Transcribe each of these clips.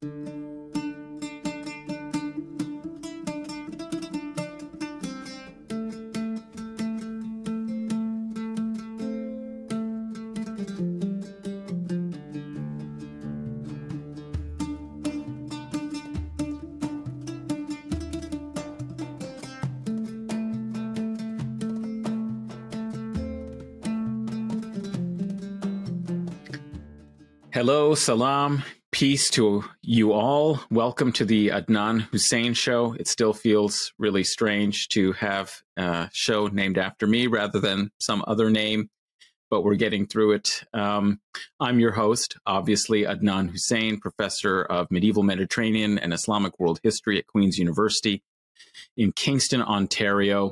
Hello, salam, peace to you all. Welcome to the Adnan Hussein Show. It still feels really strange to have a show named after me rather than some other name, but we're getting through it. I'm your host, obviously, Adnan Hussein, professor of medieval Mediterranean and Islamic world history at Queen's University in Kingston, Ontario.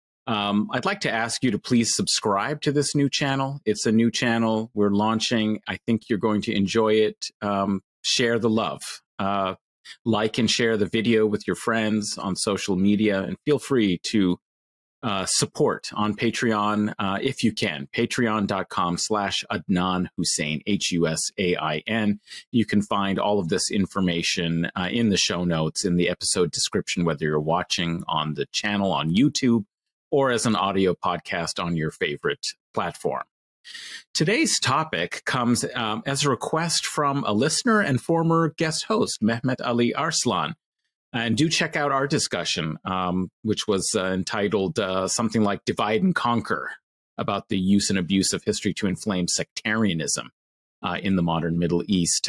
I'd like to ask you to please subscribe to this new channel. It's a new channel we're launching. I think you're going to enjoy it. Share the love. Like and share the video with your friends on social media, and feel free to support on Patreon if you can. Patreon.com/Adnan Hussein, Husain. You can find all of this information in the show notes, in the episode description, whether you're watching on the channel on YouTube or as an audio podcast on your favorite platform. Today's topic comes as a request from a listener and former guest host, Mehmet Ali Arslan. And do check out our discussion, which was entitled something like Divide and Conquer, about the use and abuse of history to inflame sectarianism in the modern Middle East.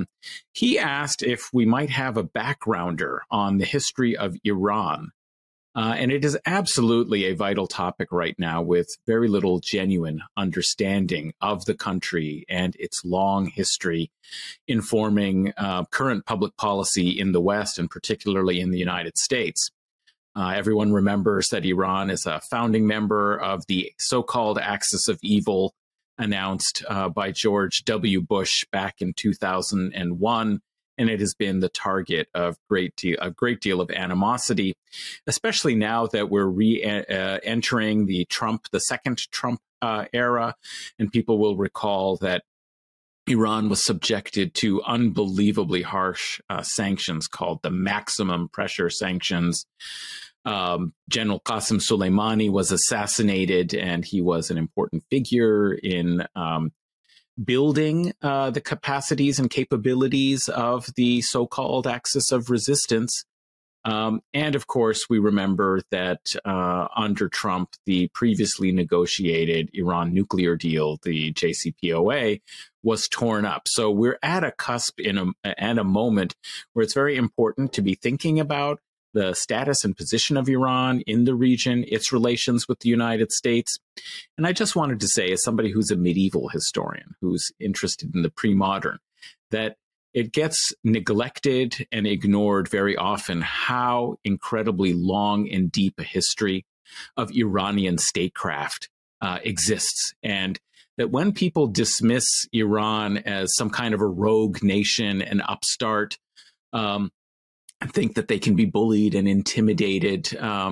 He asked if we might have a backgrounder on the history of Iran. And it is absolutely a vital topic right now, with very little genuine understanding of the country and its long history informing current public policy in the West, and particularly in the United States. Everyone remembers that Iran is a founding member of the so-called Axis of Evil announced by George W. Bush back in 2001. And it has been the target of a great deal of animosity, especially now that we're entering the second Trump era. And people will recall that Iran was subjected to unbelievably harsh sanctions called the maximum pressure sanctions. General Qasem Soleimani was assassinated, and he was an important figure in building the capacities and capabilities of the so-called Axis of Resistance. And of course, we remember that under Trump, the previously negotiated Iran nuclear deal, the JCPOA, was torn up. So we're at a cusp at a moment where it's very important to be thinking about the status and position of Iran in the region, its relations with the United States. And I just wanted to say, as somebody who's a medieval historian, who's interested in the pre-modern, that it gets neglected and ignored very often how incredibly long and deep a history of Iranian statecraft exists. And that when people dismiss Iran as some kind of a rogue nation, an upstart, think that they can be bullied and intimidated,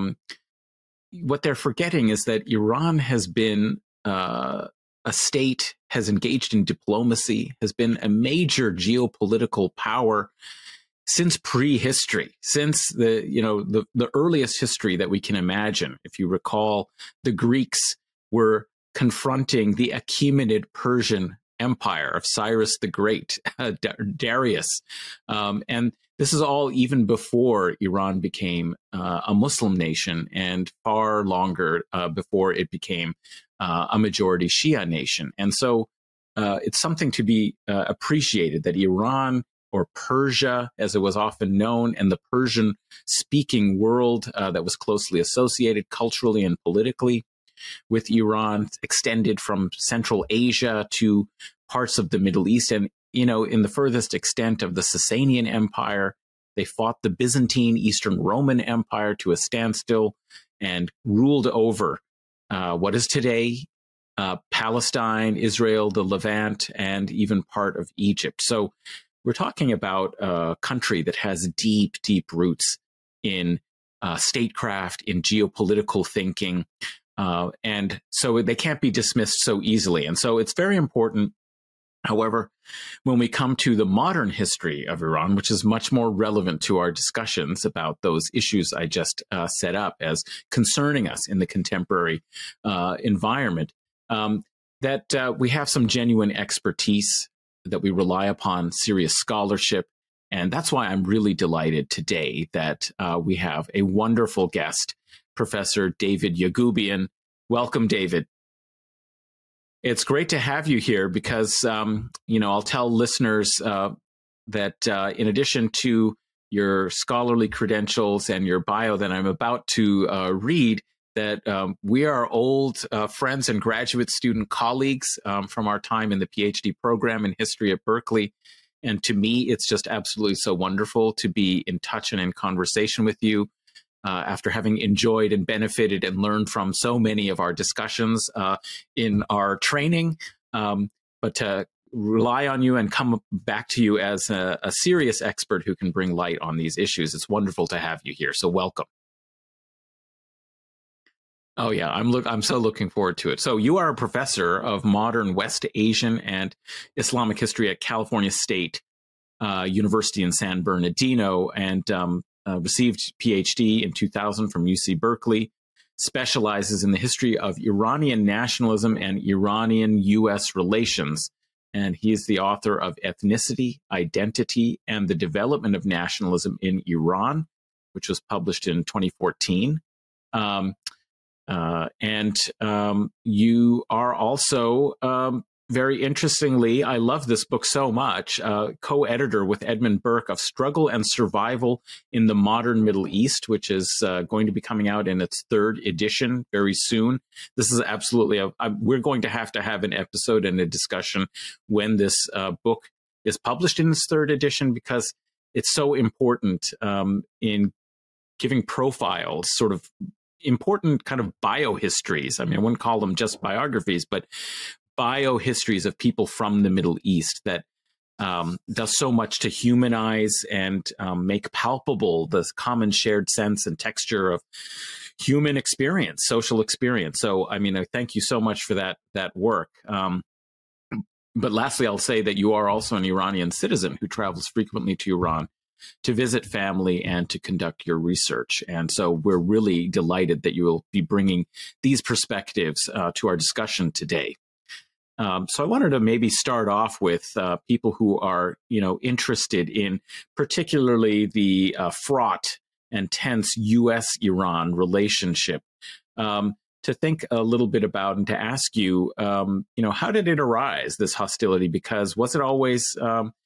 what they're forgetting is that Iran has been a state, has engaged in diplomacy, has been a major geopolitical power since prehistory, since the earliest history that we can imagine. If you recall, the Greeks were confronting the Achaemenid Persian Empire of Cyrus the Great, Darius, and this is all even before Iran became a Muslim nation, and far longer before it became a majority Shia nation. And so it's something to be appreciated that Iran, or Persia, as it was often known, and the Persian-speaking world that was closely associated culturally and politically with Iran, extended from Central Asia to parts of the Middle East, and in the furthest extent of the Sasanian Empire. They fought the Byzantine Eastern Roman Empire to a standstill and ruled over what is today Palestine, Israel, the Levant, and even part of Egypt. So we're talking about a country that has deep, deep roots in statecraft, in geopolitical thinking, and so they can't be dismissed so easily. And so it's very important However, when we come to the modern history of Iran, which is much more relevant to our discussions about those issues I just set up as concerning us in the contemporary environment, that we have some genuine expertise, that we rely upon serious scholarship. And that's why I'm really delighted today that we have a wonderful guest, Professor David Yagoubian. Welcome, David. It's great to have you here because, I'll tell listeners that in addition to your scholarly credentials and your bio that I'm about to read, that we are old friends and graduate student colleagues from our time in the PhD program in history at Berkeley. And to me, it's just absolutely so wonderful to be in touch and in conversation with you. After having enjoyed and benefited and learned from so many of our discussions in our training, but to rely on you and come back to you as a serious expert who can bring light on these issues. It's wonderful to have you here. So welcome. Oh yeah, I'm so looking forward to it. So you are a professor of modern West Asian and Islamic history at California State University in San Bernardino, and received PhD in 2000 from UC Berkeley, specializes in the history of Iranian nationalism and Iranian-U.S. relations. And he is the author of Ethnicity, Identity, and the Development of Nationalism in Iran, which was published in 2014. You are also very interestingly, I love this book so much, co-editor with Edmund Burke of Struggle and Survival in the Modern Middle East, which is going to be coming out in its third edition very soon. This is absolutely, we're going to have an episode and a discussion when this book is published in its third edition, because it's so important in giving profiles, sort of important kind of biohistories. I mean, I wouldn't call them just biographies, but biohistories of people from the Middle East that does so much to humanize and make palpable the common shared sense and texture of human experience, social experience. So, I mean, I thank you so much for that work. But lastly, I'll say that you are also an Iranian citizen who travels frequently to Iran to visit family and to conduct your research. And so we're really delighted that you will be bringing these perspectives to our discussion today. So I wanted to maybe start off with people who are, interested in particularly the fraught and tense U.S.-Iran relationship, to think a little bit about and to ask you, how did it arise, this hostility? Because was it always,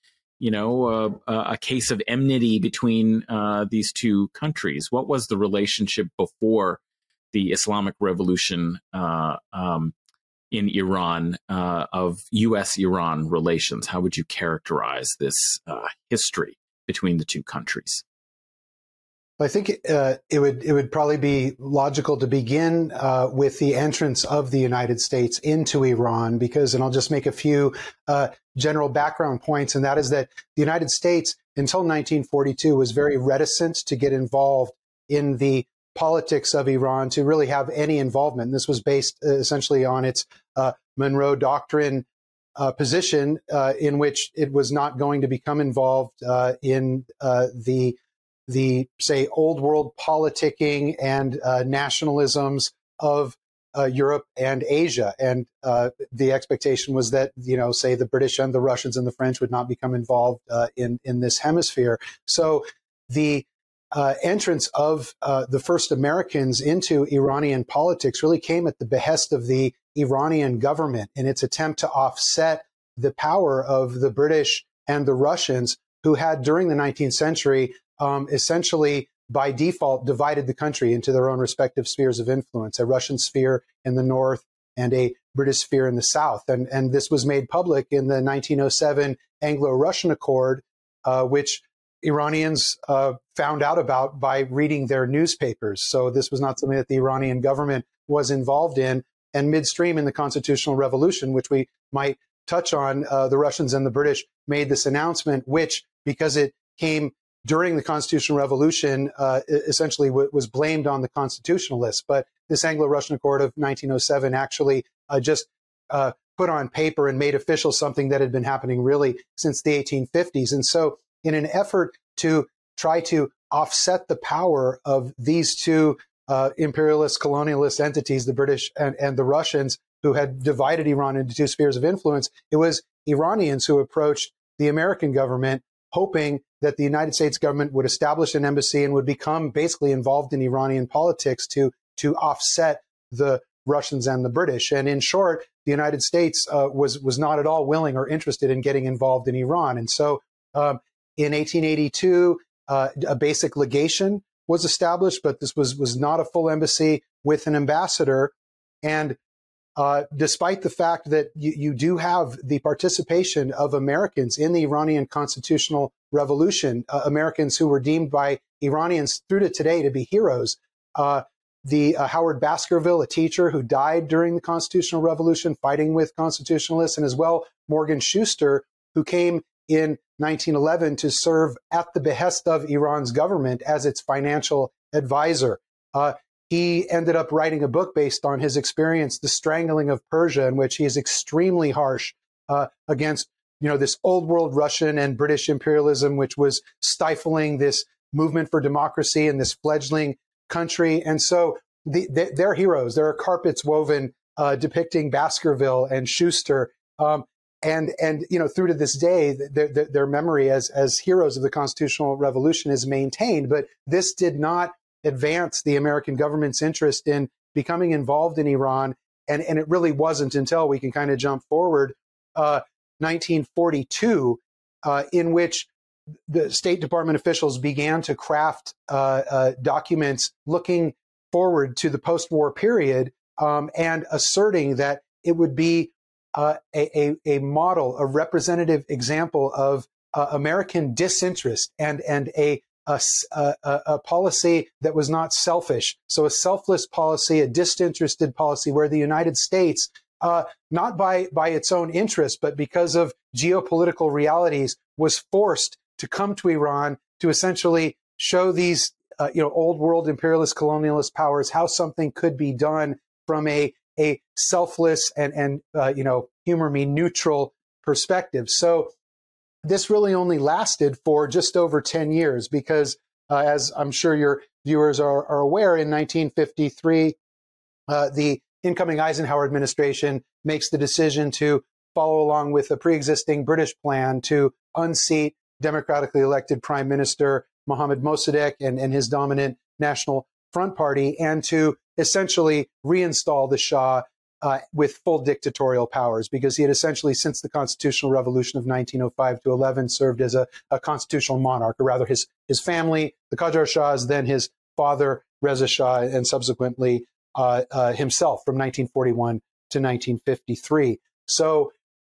a case of enmity between these two countries? What was the relationship before the Islamic Revolution in Iran, of U.S.-Iran relations? How would you characterize this history between the two countries? I think it would probably be logical to begin with the entrance of the United States into Iran, because, and I'll just make a few general background points, and that is that the United States until 1942 was very reticent to get involved in the politics of Iran, to really have any involvement. And this was based essentially on its Monroe Doctrine position, in which it was not going to become involved in the say old world politicking and nationalisms of Europe and Asia. And the expectation was that, say the British and the Russians and the French would not become involved in this hemisphere. So the entrance of the first Americans into Iranian politics really came at the behest of the Iranian government in its attempt to offset the power of the British and the Russians, who had during the 19th century essentially by default divided the country into their own respective spheres of influence, a Russian sphere in the north and a British sphere in the south. And this was made public in the 1907 Anglo-Russian Accord, which Iranians found out about by reading their newspapers. So this was not something that the Iranian government was involved in. And midstream in the Constitutional Revolution, which we might touch on, the Russians and the British made this announcement, which, because it came during the Constitutional Revolution, essentially was blamed on the constitutionalists. But this Anglo-Russian Accord of 1907 actually just put on paper and made official something that had been happening really since the 1850s. And so in an effort to try to offset the power of these two imperialist colonialist entities, the British and the Russians, who had divided Iran into two spheres of influence, it was Iranians who approached the American government hoping that the United States government would establish an embassy and would become basically involved in Iranian politics to offset the Russians and the British. And in short, the United States was not at all willing or interested in getting involved in Iran. And so in 1882, a basic legation was established, but this was not a full embassy with an ambassador. And despite the fact that you do have the participation of Americans in the Iranian constitutional revolution, Americans who were deemed by Iranians through to today to be heroes, the Howard Baskerville, a teacher who died during the constitutional revolution fighting with constitutionalists, and as well Morgan Schuster, who came in 1911 to serve at the behest of Iran's government as its financial advisor. He ended up writing a book based on his experience, The Strangling of Persia, in which he is extremely harsh against, this old world Russian and British imperialism, which was stifling this movement for democracy in this fledgling country. And so they're heroes. There are carpets woven depicting Baskerville and Schuster. And through to this day, their memory as heroes of the constitutional revolution is maintained. But this did not advance the American government's interest in becoming involved in Iran. And it really wasn't until we can kind of jump forward, 1942, in which the State Department officials began to craft documents looking forward to the post-war period and asserting that it would be a model, a representative example of American disinterest and a policy that was not selfish. So a selfless policy, a disinterested policy where the United States, not by its own interest, but because of geopolitical realities, was forced to come to Iran to essentially show these old world imperialist colonialist powers how something could be done from a selfless and humor me, neutral perspective. So this really only lasted for just over 10 years because, as I'm sure your viewers are aware, in 1953, the incoming Eisenhower administration makes the decision to follow along with a pre-existing British plan to unseat democratically elected Prime Minister Mohammad Mossadegh and his dominant National Front Party, and to essentially reinstall the Shah with full dictatorial powers, because he had essentially, since the constitutional revolution of 1905 to 11, served as a constitutional monarch, or rather his family, the Qajar Shahs, then his father, Reza Shah, and subsequently himself from 1941 to 1953. So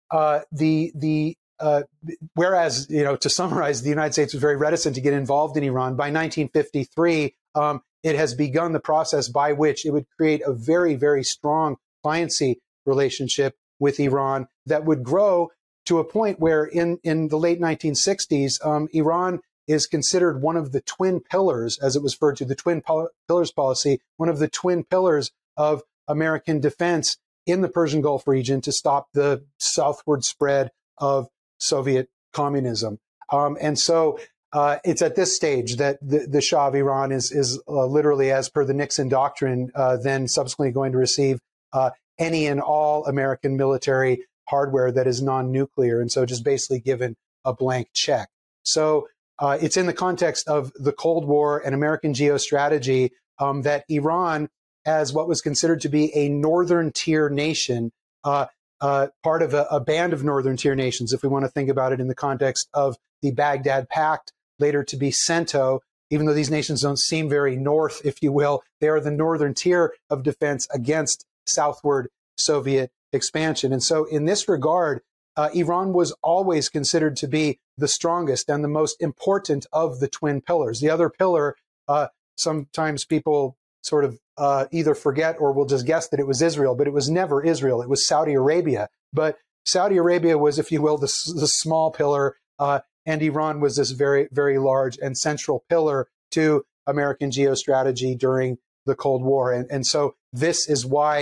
whereas, to summarize, the United States was very reticent to get involved in Iran, by 1953, it has begun the process by which it would create a very, very strong cliency relationship with Iran that would grow to a point where in the late 1960s, Iran is considered one of the twin pillars, as it was referred to, the twin pillars policy, one of the twin pillars of American defense in the Persian Gulf region to stop the southward spread of Soviet communism. And so it's at this stage that the Shah of Iran is literally, as per the Nixon doctrine, then subsequently going to receive any and all American military hardware that is non-nuclear, and so just basically given a blank check. So it's in the context of the Cold War and American geostrategy that Iran, as what was considered to be a northern tier nation, part of a band of northern tier nations, if we want to think about it in the context of the Baghdad Pact, later to be CENTO, even though these nations don't seem very north, if you will, they are the northern tier of defense against southward Soviet expansion. And so in this regard, Iran was always considered to be the strongest and the most important of the twin pillars. The other pillar, sometimes people sort of either forget or will just guess that it was Israel, but it was never Israel. It was Saudi Arabia. But Saudi Arabia was, if you will, the small pillar, and Iran was this very, very large and central pillar to American geostrategy during the Cold War. And so this is why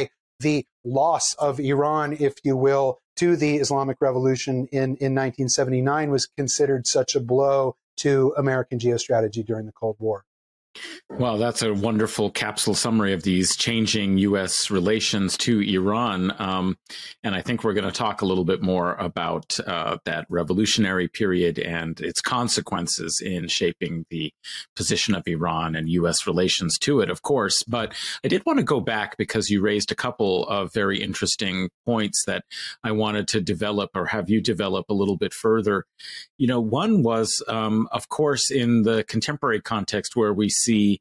the loss of Iran, if you will, to the Islamic Revolution in 1979 was considered such a blow to American geostrategy during the Cold War. Well, that's a wonderful capsule summary of these changing U.S. relations to Iran. And I think we're going to talk a little bit more about that revolutionary period and its consequences in shaping the position of Iran and U.S. relations to it, of course. But I did want to go back because you raised a couple of very interesting points that I wanted to develop or have you develop a little bit further. You know, one was, of course, in the contemporary context where we see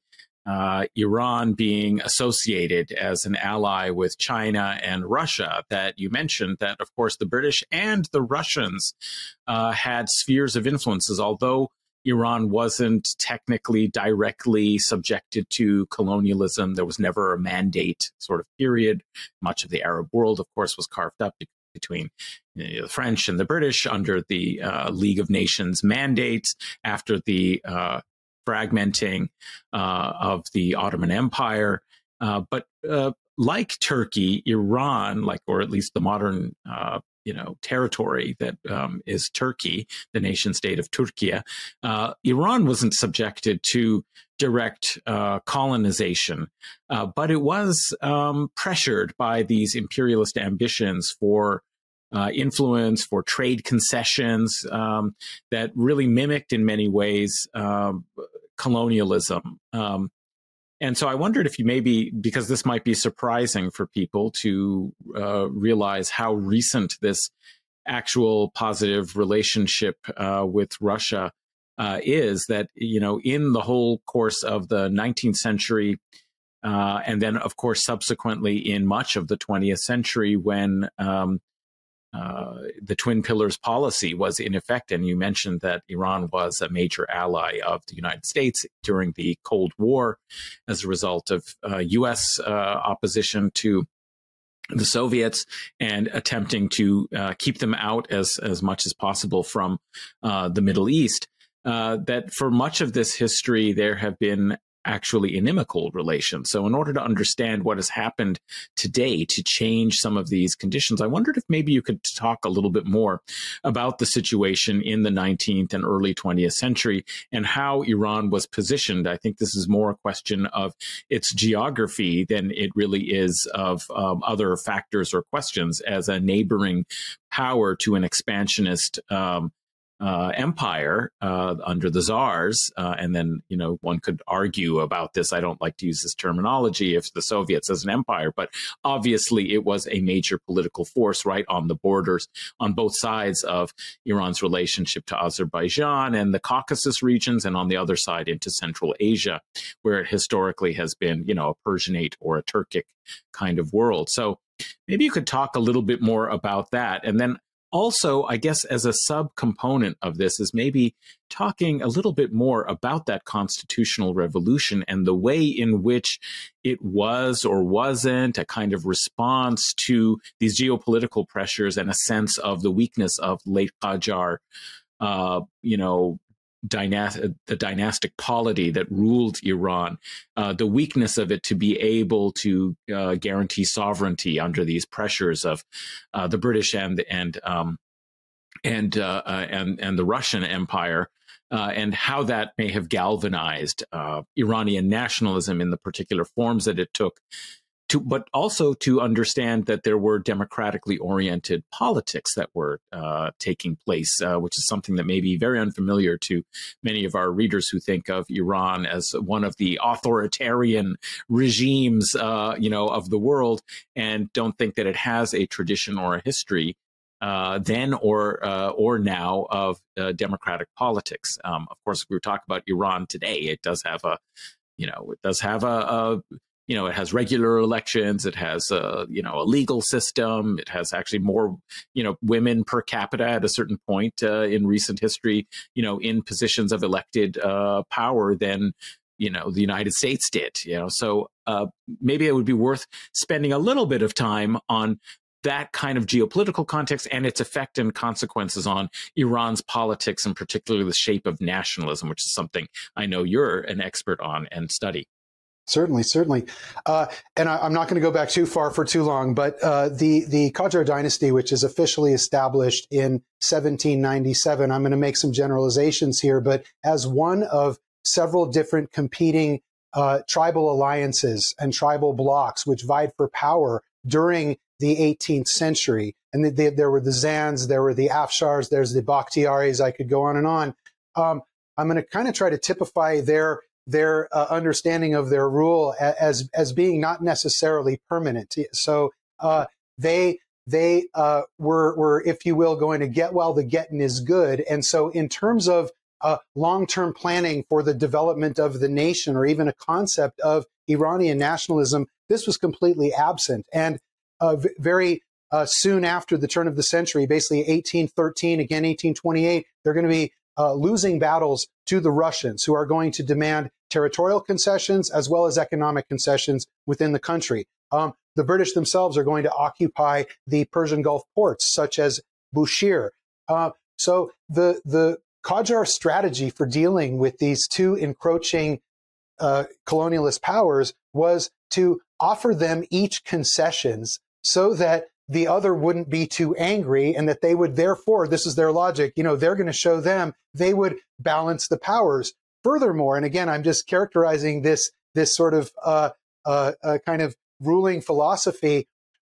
Iran being associated as an ally with China and Russia, that you mentioned that, of course, the British and the Russians had spheres of influences, although Iran wasn't technically directly subjected to colonialism. There was never a mandate sort of period. Much of the Arab world, of course, was carved up between the French and the British under the League of Nations mandates after the fragmenting of the Ottoman Empire. But like Turkey, Iran, or at least the modern territory that is Turkey, the nation state of Turkey, Iran wasn't subjected to direct colonization, but it was pressured by these imperialist ambitions for influence, for trade concessions that really mimicked in many ways colonialism. And so I wondered if you maybe, because this might be surprising for people to realize how recent this actual positive relationship with Russia is, that, in the whole course of the 19th century, and then, of course, subsequently in much of the 20th century when the Twin Pillars policy was in effect, and you mentioned that Iran was a major ally of the United States during the Cold War as a result of U.S. opposition to the Soviets and attempting to keep them out as much as possible from the Middle East, that for much of this history there have been actually inimical relations. So in order to understand what has happened today to change some of these conditions, I wondered if maybe you could talk a little bit more about the situation in the 19th and early 20th century and how Iran was positioned. I think this is more a question of its geography than it really is of other factors or questions as a neighboring power to an expansionist empire under the czars. And then, one could argue about this. I don't like to use this terminology if the Soviets as an empire, but obviously it was a major political force right on the borders on both sides of Iran's relationship to Azerbaijan and the Caucasus regions, and on the other side into Central Asia, where it historically has been, a Persianate or a Turkic kind of world. So maybe you could talk a little bit more about that. And then also, I guess as a subcomponent of this is maybe talking a little bit more about that constitutional revolution and the way in which it was or wasn't a kind of response to these geopolitical pressures and a sense of the weakness of late Qajar, the dynastic polity that ruled Iran, the weakness of it to be able to guarantee sovereignty under these pressures of the British and the Russian Empire, and how that may have galvanized Iranian nationalism in the particular forms that it took. But also to understand that there were democratically oriented politics that were taking place, which is something that may be very unfamiliar to many of our readers who think of Iran as one of the authoritarian regimes, of the world, and don't think that it has a tradition or a history then or now of democratic politics. Of course, if we talk about Iran today, it does have it has regular elections. It has a legal system. It has actually more, women per capita at a certain point in recent history, in positions of elected power than, the United States did, So maybe it would be worth spending a little bit of time on that kind of geopolitical context and its effect and consequences on Iran's politics, and particularly the shape of nationalism, which is something I know you're an expert on and study. Certainly, certainly. And I'm not going to go back too far for too long, but the Qajar dynasty, which is officially established in 1797, I'm going to make some generalizations here, but as one of several different competing tribal alliances and tribal blocs which vied for power during the 18th century. And there were the Zands, there were the Afshars, there's the Bakhtiaris, I could go on and on. I'm going to kind of try to typify their understanding of their rule as being not necessarily permanent. So they were, if you will, going to get while the getting is good. And so in terms of long-term planning for the development of the nation, or even a concept of Iranian nationalism, this was completely absent. And very soon after the turn of the century, basically 1813, again 1828, they're going to be losing battles to the Russians, who are going to demand territorial concessions as well as economic concessions within the country. The British themselves are going to occupy the Persian Gulf ports, such as Bushehr. So the Qajar strategy for dealing with these two encroaching colonialist powers was to offer them each concessions so that the other wouldn't be too angry, and that they would therefore, this is their logic, they're going to show them, they would balance the powers. Furthermore, and again, I'm just characterizing this sort of kind of ruling philosophy,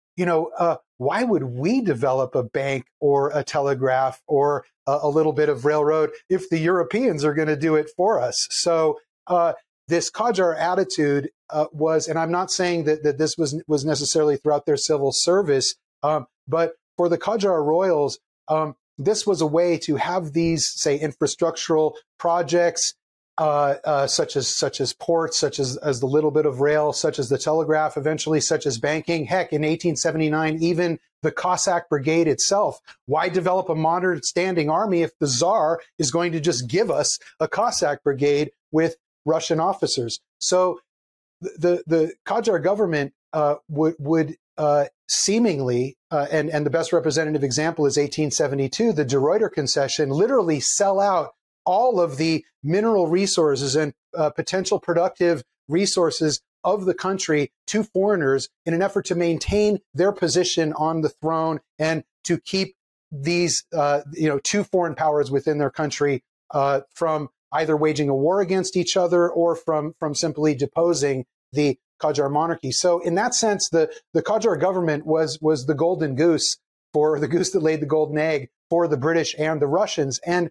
why would we develop a bank or a telegraph or a little bit of railroad if the Europeans are going to do it for us? So this Qajar attitude was, and I'm not saying that this was necessarily throughout their civil service, but for the Qajar royals, this was a way to have these, say, infrastructural projects, such as ports, such as the little bit of rail, such as the telegraph, eventually such as banking. Heck, in 1879, even the Cossack Brigade itself. Why develop a modern standing army if the Tsar is going to just give us a Cossack Brigade with Russian officers? So the Qajar government would seemingly, and the best representative example is 1872, the De Ruyter concession, literally sell out all of the mineral resources and potential productive resources of the country to foreigners in an effort to maintain their position on the throne and to keep these, two foreign powers within their country from either waging a war against each other or from simply deposing the Qajar monarchy. So in that sense, the Qajar government was the golden goose, for the goose that laid the golden egg for the British and the Russians. And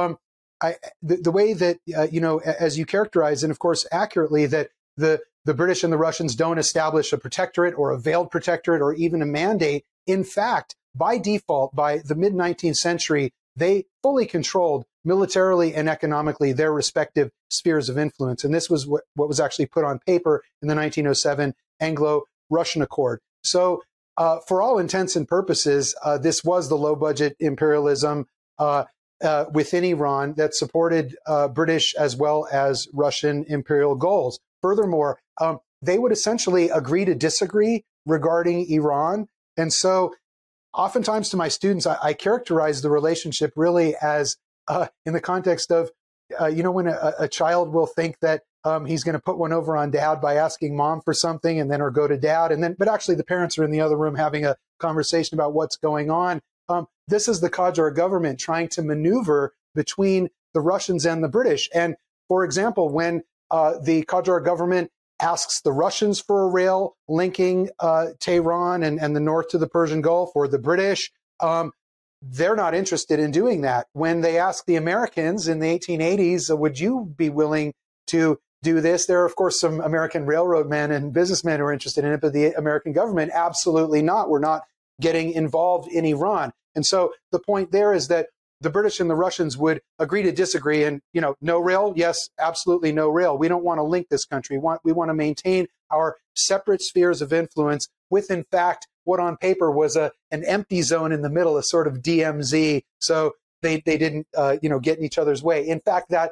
the way that, as you characterize, and of course accurately, that the British and the Russians don't establish a protectorate or a veiled protectorate or even a mandate. In fact, by default, by the mid-19th century, they fully controlled militarily and economically their respective spheres of influence. And this was what was actually put on paper in the 1907 Anglo-Russian Accord. So for all intents and purposes, this was the low-budget imperialism within Iran that supported British as well as Russian imperial goals. Furthermore, they would essentially agree to disagree regarding Iran. And so oftentimes to my students, I characterize the relationship really as in the context of, when a child will think that he's going to put one over on dad by asking mom for something or go to dad. But actually the parents are in the other room having a conversation about what's going on. This is the Qajar government trying to maneuver between the Russians and the British. And for example, when the Qajar government asks the Russians for a rail linking Tehran and the north to the Persian Gulf, or the British, they're not interested in doing that. When they ask the Americans in the 1880s, would you be willing to do this? There are, of course, some American railroad men and businessmen who are interested in it, but the American government, absolutely not. We're not getting involved in Iran. And so the point there is that the British and the Russians would agree to disagree, and, no rail? Yes, absolutely no rail. We don't want to link this country. We want to maintain our separate spheres of influence with, in fact, what on paper was an empty zone in the middle, a sort of DMZ. So they didn't, get in each other's way. In fact, the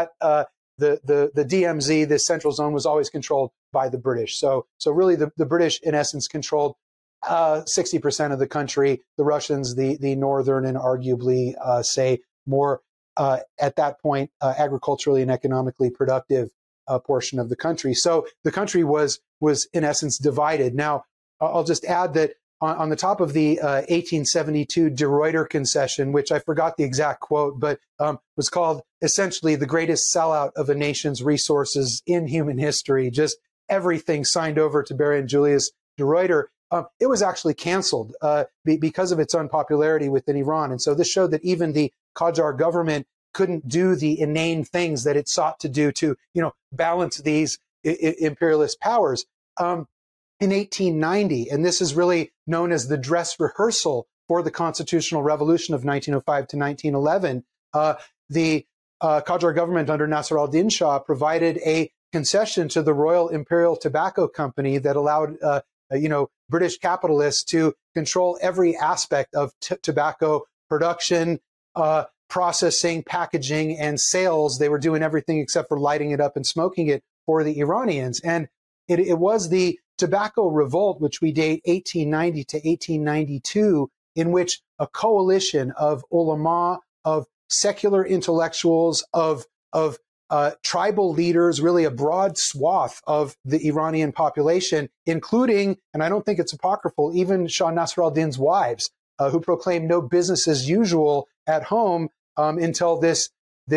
DMZ, this central zone, was always controlled by the British. So really the British, in essence, controlled 60% of the country, the Russians, the northern and arguably, say, more at that point, agriculturally and economically productive portion of the country. So the country was in essence divided. Now, I'll just add that on the top of the 1872 De Ruyter concession, which I forgot the exact quote, but was called essentially the greatest sellout of a nation's resources in human history, just everything signed over to Baron Julius De Ruyter. It was actually canceled because of its unpopularity within Iran. And so this showed that even the Qajar government couldn't do the inane things that it sought to do to, balance these imperialist powers. In 1890, and this is really known as the dress rehearsal for the constitutional revolution of 1905 to 1911, the Qajar government under Nasr al-Din Shah provided a concession to the Royal Imperial Tobacco Company that allowed, British capitalists to control every aspect of tobacco production, processing, packaging, and sales. They were doing everything except for lighting it up and smoking it for the Iranians. And it was the Tobacco Revolt, which we date 1890 to 1892, in which a coalition of ulama, of secular intellectuals, of tribal leaders, really a broad swath of the Iranian population, including, and I don't think it's apocryphal, even Shah Nasr al-Din's wives, who proclaimed no business as usual at home until this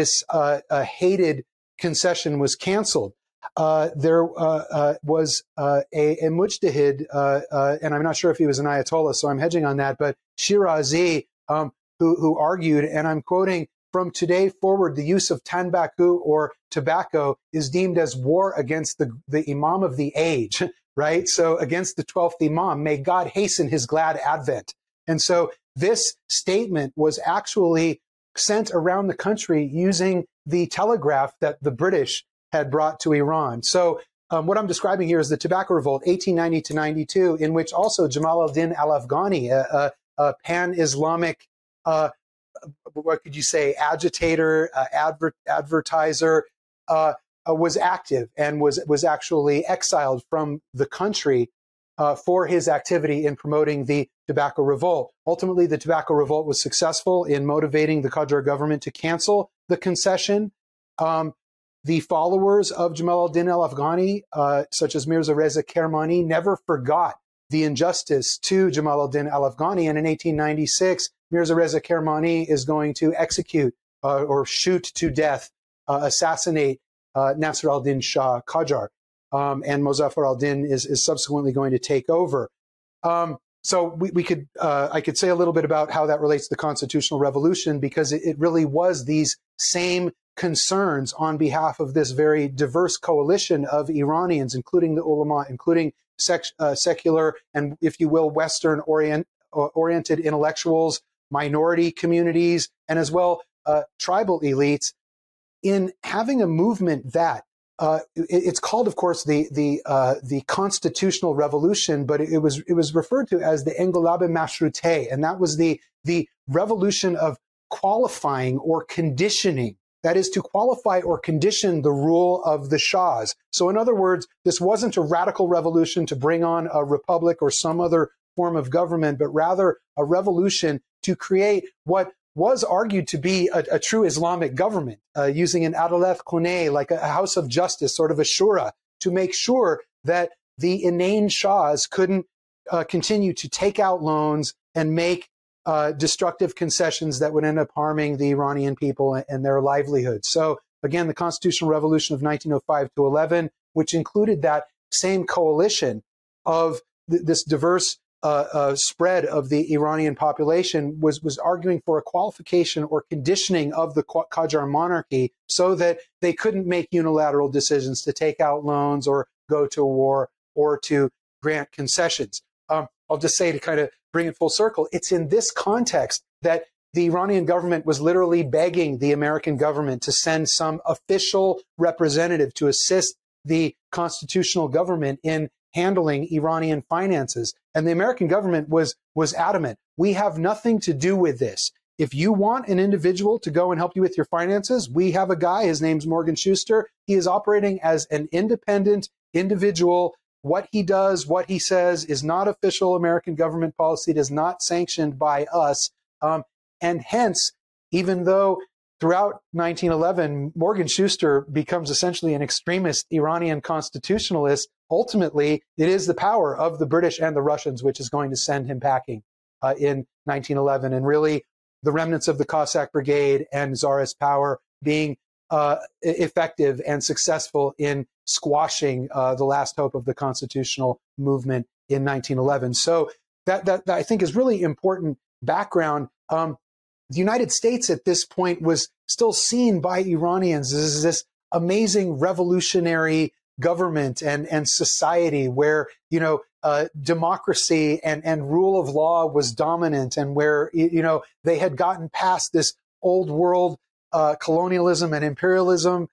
hated concession was canceled. There was a mujtahid, and I'm not sure if he was an Ayatollah, so I'm hedging on that, but Shirazi, who argued, and I'm quoting, "From today forward, the use of tanbaku or tobacco is deemed as war against the Imam of the age," right? So against the 12th Imam, may God hasten his glad advent. And so this statement was actually sent around the country using the telegraph that the British had brought to Iran. So what I'm describing here is the Tobacco Revolt, 1890 to 92, in which also Jamal al-Din al-Afghani, a pan-Islamic, what could you say, agitator, advertiser, was active and was actually exiled from the country for his activity in promoting the Tobacco Revolt. Ultimately, the Tobacco Revolt was successful in motivating the Qajar government to cancel the concession. The followers of Jamal al-Din al-Afghani, such as Mirza Reza Kermani, never forgot the injustice to Jamal al-Din al-Afghani. And in 1896, Mirza Reza Kermani is going to execute or shoot to death, assassinate Nasr al-Din Shah Qajar. And Mozaffar al-Din is subsequently going to take over. So I could say a little bit about how that relates to the constitutional revolution, because it really was these same concerns on behalf of this very diverse coalition of Iranians, including the ulama, including secular and, if you will, Western oriented intellectuals, minority communities, and as well tribal elites, in having a movement that it's called, of course, the constitutional revolution, but it was referred to as the Engelab Mashrute, and that was the revolution of qualifying or conditioning. That is, to qualify or condition the rule of the Shahs. So in other words, this wasn't a radical revolution to bring on a republic or some other form of government, but rather a revolution to create what was argued to be a true Islamic government, using an Adalat Khoneh, like a house of justice, sort of a shura, to make sure that the inane Shahs couldn't continue to take out loans and make destructive concessions that would end up harming the Iranian people and their livelihood. So again, the constitutional revolution of 1905 to 11, which included that same coalition of this diverse spread of the Iranian population, was arguing for a qualification or conditioning of the Qajar monarchy so that they couldn't make unilateral decisions to take out loans or go to war or to grant concessions. I'll just say, to kind of bring it full circle, it's in this context that the Iranian government was literally begging the American government to send some official representative to assist the constitutional government in handling Iranian finances. And the American government was adamant. We have nothing to do with this. If you want an individual to go and help you with your finances, we have a guy, his name's Morgan Schuster. He is operating as an independent individual. What he does, what he says is not official American government policy. It is not sanctioned by us. And hence, even though throughout 1911, Morgan Schuster becomes essentially an extremist Iranian constitutionalist. Ultimately, it is the power of the British and the Russians which is going to send him packing in 1911. And really, the remnants of the Cossack Brigade and Tsarist power being effective and successful in squashing the last hope of the constitutional movement in 1911. So that I think is really important background. The United States at this point was still seen by Iranians as this amazing revolutionary government and society where, democracy and rule of law was dominant, and where, they had gotten past this old world colonialism and imperialism.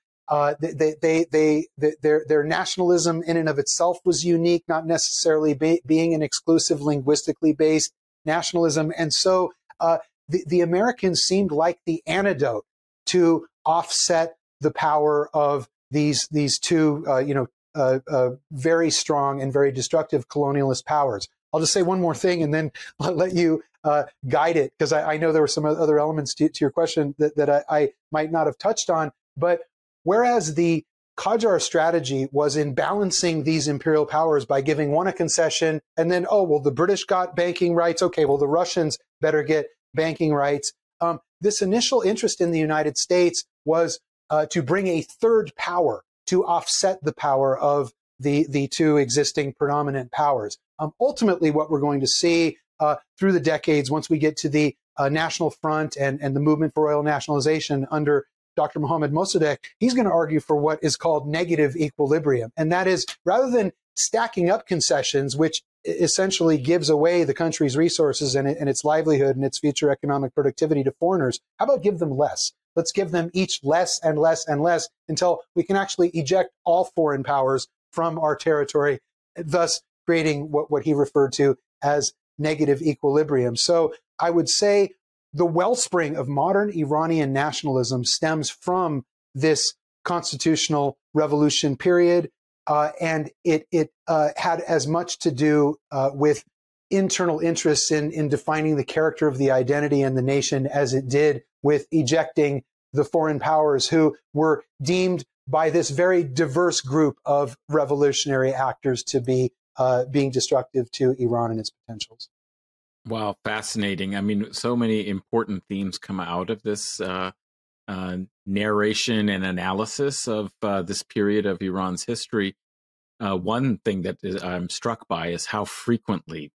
Their nationalism in and of itself was unique, not necessarily being an exclusive linguistically based nationalism. And so the Americans seemed like the antidote to offset the power of these two, very strong and very destructive colonialist powers. I'll just say one more thing, and then I'll let you guide it, because I know there were some other elements to your question that I might not have touched on. But whereas the Qajar strategy was in balancing these imperial powers by giving one a concession, and then, the British got banking rights. Okay, well, the Russians better get banking rights. This initial interest in the United States was to bring a third power to offset the power of the two existing predominant powers. Ultimately, what we're going to see through the decades, once we get to the National Front and the movement for oil nationalization under Dr. Mohammad Mossadegh, he's going to argue for what is called negative equilibrium. And that is, rather than stacking up concessions, which essentially gives away the country's resources and its livelihood and its future economic productivity to foreigners, how about give them less? Let's give them each less and less and less until we can actually eject all foreign powers from our territory, thus creating what he referred to as negative equilibrium. So I would say the wellspring of modern Iranian nationalism stems from this constitutional revolution period, and it had as much to do with internal interests in defining the character of the identity and the nation as it did with ejecting the foreign powers who were deemed by this very diverse group of revolutionary actors to be being destructive to Iran and its potentials. Wow, fascinating. I mean, so many important themes come out of this narration and analysis of this period of Iran's history. One thing that I'm struck by is how frequently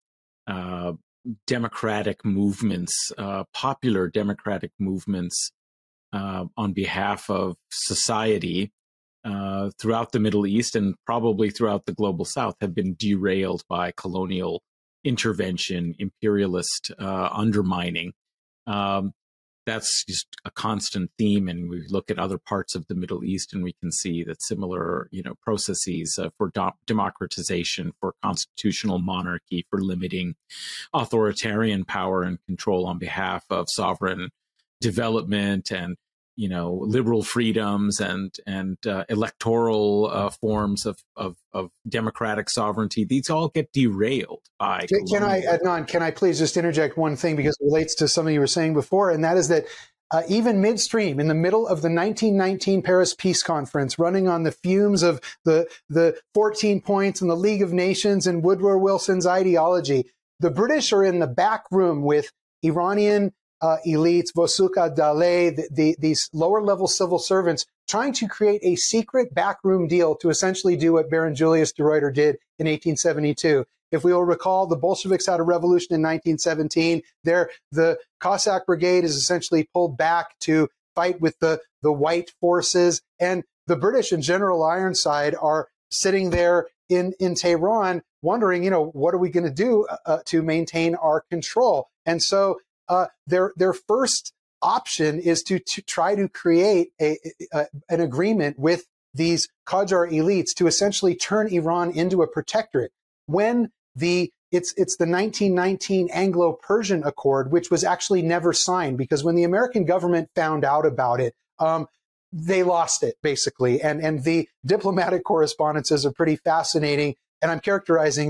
democratic movements, popular democratic movements on behalf of society throughout the Middle East and probably throughout the global South have been derailed by colonial intervention, imperialist undermining. That's just a constant theme, and we look at other parts of the Middle East and we can see that similar, processes for democratization, for constitutional monarchy, for limiting authoritarian power and control on behalf of sovereign development and liberal freedoms and electoral forms of democratic sovereignty. These all get derailed by. Can I please just interject one thing, because it relates to something you were saying before, and that is that even midstream, in the middle of the 1919 Paris Peace Conference, running on the fumes of the 14 points and the League of Nations and Woodrow Wilson's ideology, the British are in the back room with Iranian elites, Vosuka Daleh, these lower-level civil servants, trying to create a secret backroom deal to essentially do what Baron Julius de Ruyter did in 1872. If we will recall, the Bolsheviks had a revolution in 1917. The Cossack Brigade is essentially pulled back to fight with the white forces, and the British and General Ironside are sitting there in Tehran wondering, what are we going to do to maintain our control? And so their first option is to try to create an agreement with these Qajar elites to essentially turn Iran into a protectorate. When it's the 1919 Anglo-Persian Accord, which was actually never signed, because when the American government found out about it, they lost it, basically. And the diplomatic correspondences are pretty fascinating, and I'm characterizing, but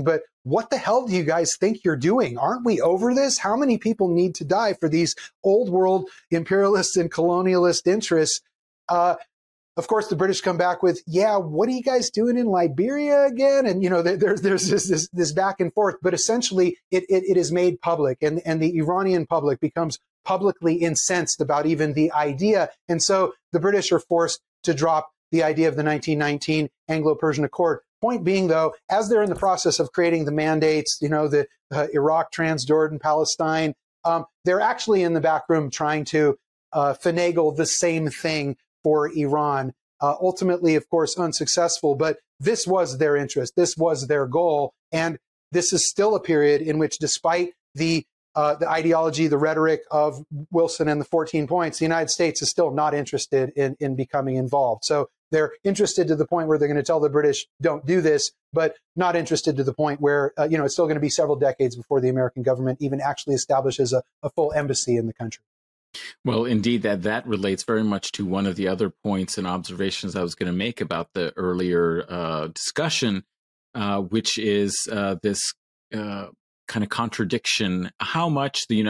what the hell do you guys think you're doing? Aren't we over this? How many people need to die for these old world imperialist and colonialist interests? Of course, the British come back with, yeah, what are you guys doing in Liberia again? And, there's this back and forth, but essentially it is made public, and the Iranian public becomes publicly incensed about even the idea. And so the British are forced to drop the idea of the 1919 Anglo-Persian Accord. Point being, though, as they're in the process of creating the mandates, the Iraq, Transjordan, Palestine, they're actually in the back room trying to finagle the same thing for Iran. Ultimately, of course, unsuccessful, but this was their interest. This was their goal. And this is still a period in which, despite the ideology, the rhetoric of Wilson and the 14 points, the United States is still not interested in becoming involved. So they're interested to the point where they're going to tell the British, don't do this, but not interested to the point where, it's still going to be several decades before the American government even actually establishes a full embassy in the country. Well, indeed, that relates very much to one of the other points and observations I was going to make about the earlier discussion, which is this kind of contradiction: how much the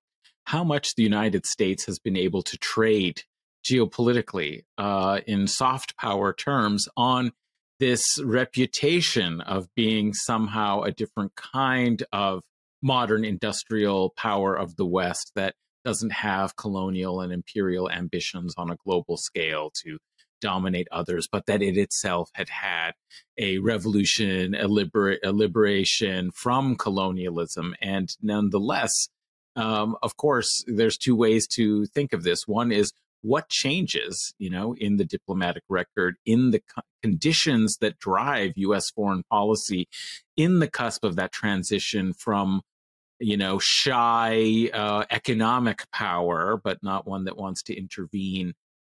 United States has been able to trade geopolitically in soft power terms on this reputation of being somehow a different kind of modern industrial power of the West that doesn't have colonial and imperial ambitions on a global scale to dominate others, but that it itself had a revolution, a liberation from colonialism. And nonetheless, of course, there's two ways to think of this. One is what changes, in the diplomatic record, in the conditions that drive U.S. foreign policy, in the cusp of that transition from shy economic power, but not one that wants to intervene,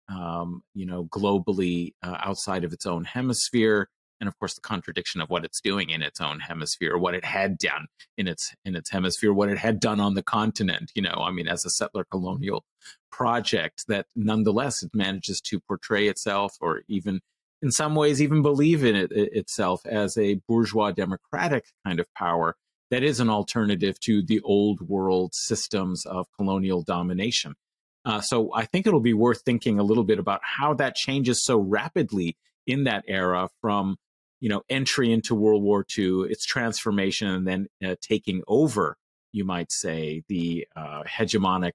globally outside of its own hemisphere. And of course, the contradiction of what it's doing in its own hemisphere, what it had done in its hemisphere, what it had done on the continent, as a settler colonial project that nonetheless it manages to portray itself, or even in some ways even believe in itself as a bourgeois democratic kind of power that is an alternative to the old world systems of colonial domination. So I think it'll be worth thinking a little bit about how that changes so rapidly in that era from, entry into World War II, its transformation, and then taking over, you might say, the hegemonic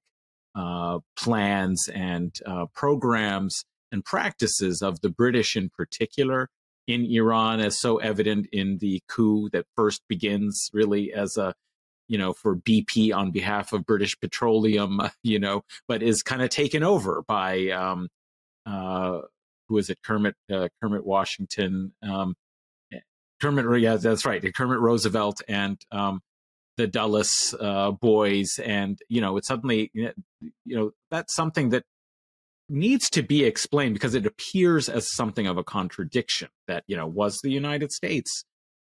plans and programs and practices of the British in particular in Iran, as so evident in the coup that first begins really as a, for BP on behalf of British Petroleum, but is kind of taken over by, who is it? Kermit Washington, yeah, that's right. Kermit Roosevelt and the Dulles boys. And, it's suddenly, that's something that needs to be explained because it appears as something of a contradiction that, was the United States,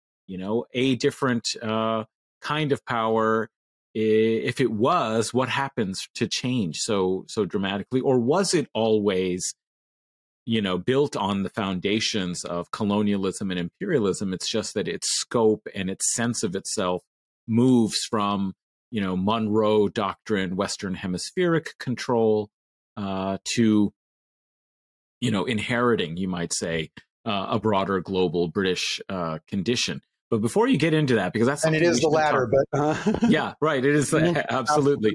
a different kind of power? If it was, what happens to change so dramatically? Or was it always, built on the foundations of colonialism and imperialism? It's just that its scope and its sense of itself moves from, Monroe Doctrine, Western hemispheric control, to, inheriting, you might say, a broader global British condition. But before you get into that, because that's and it is the latter, but yeah, right, it is absolutely.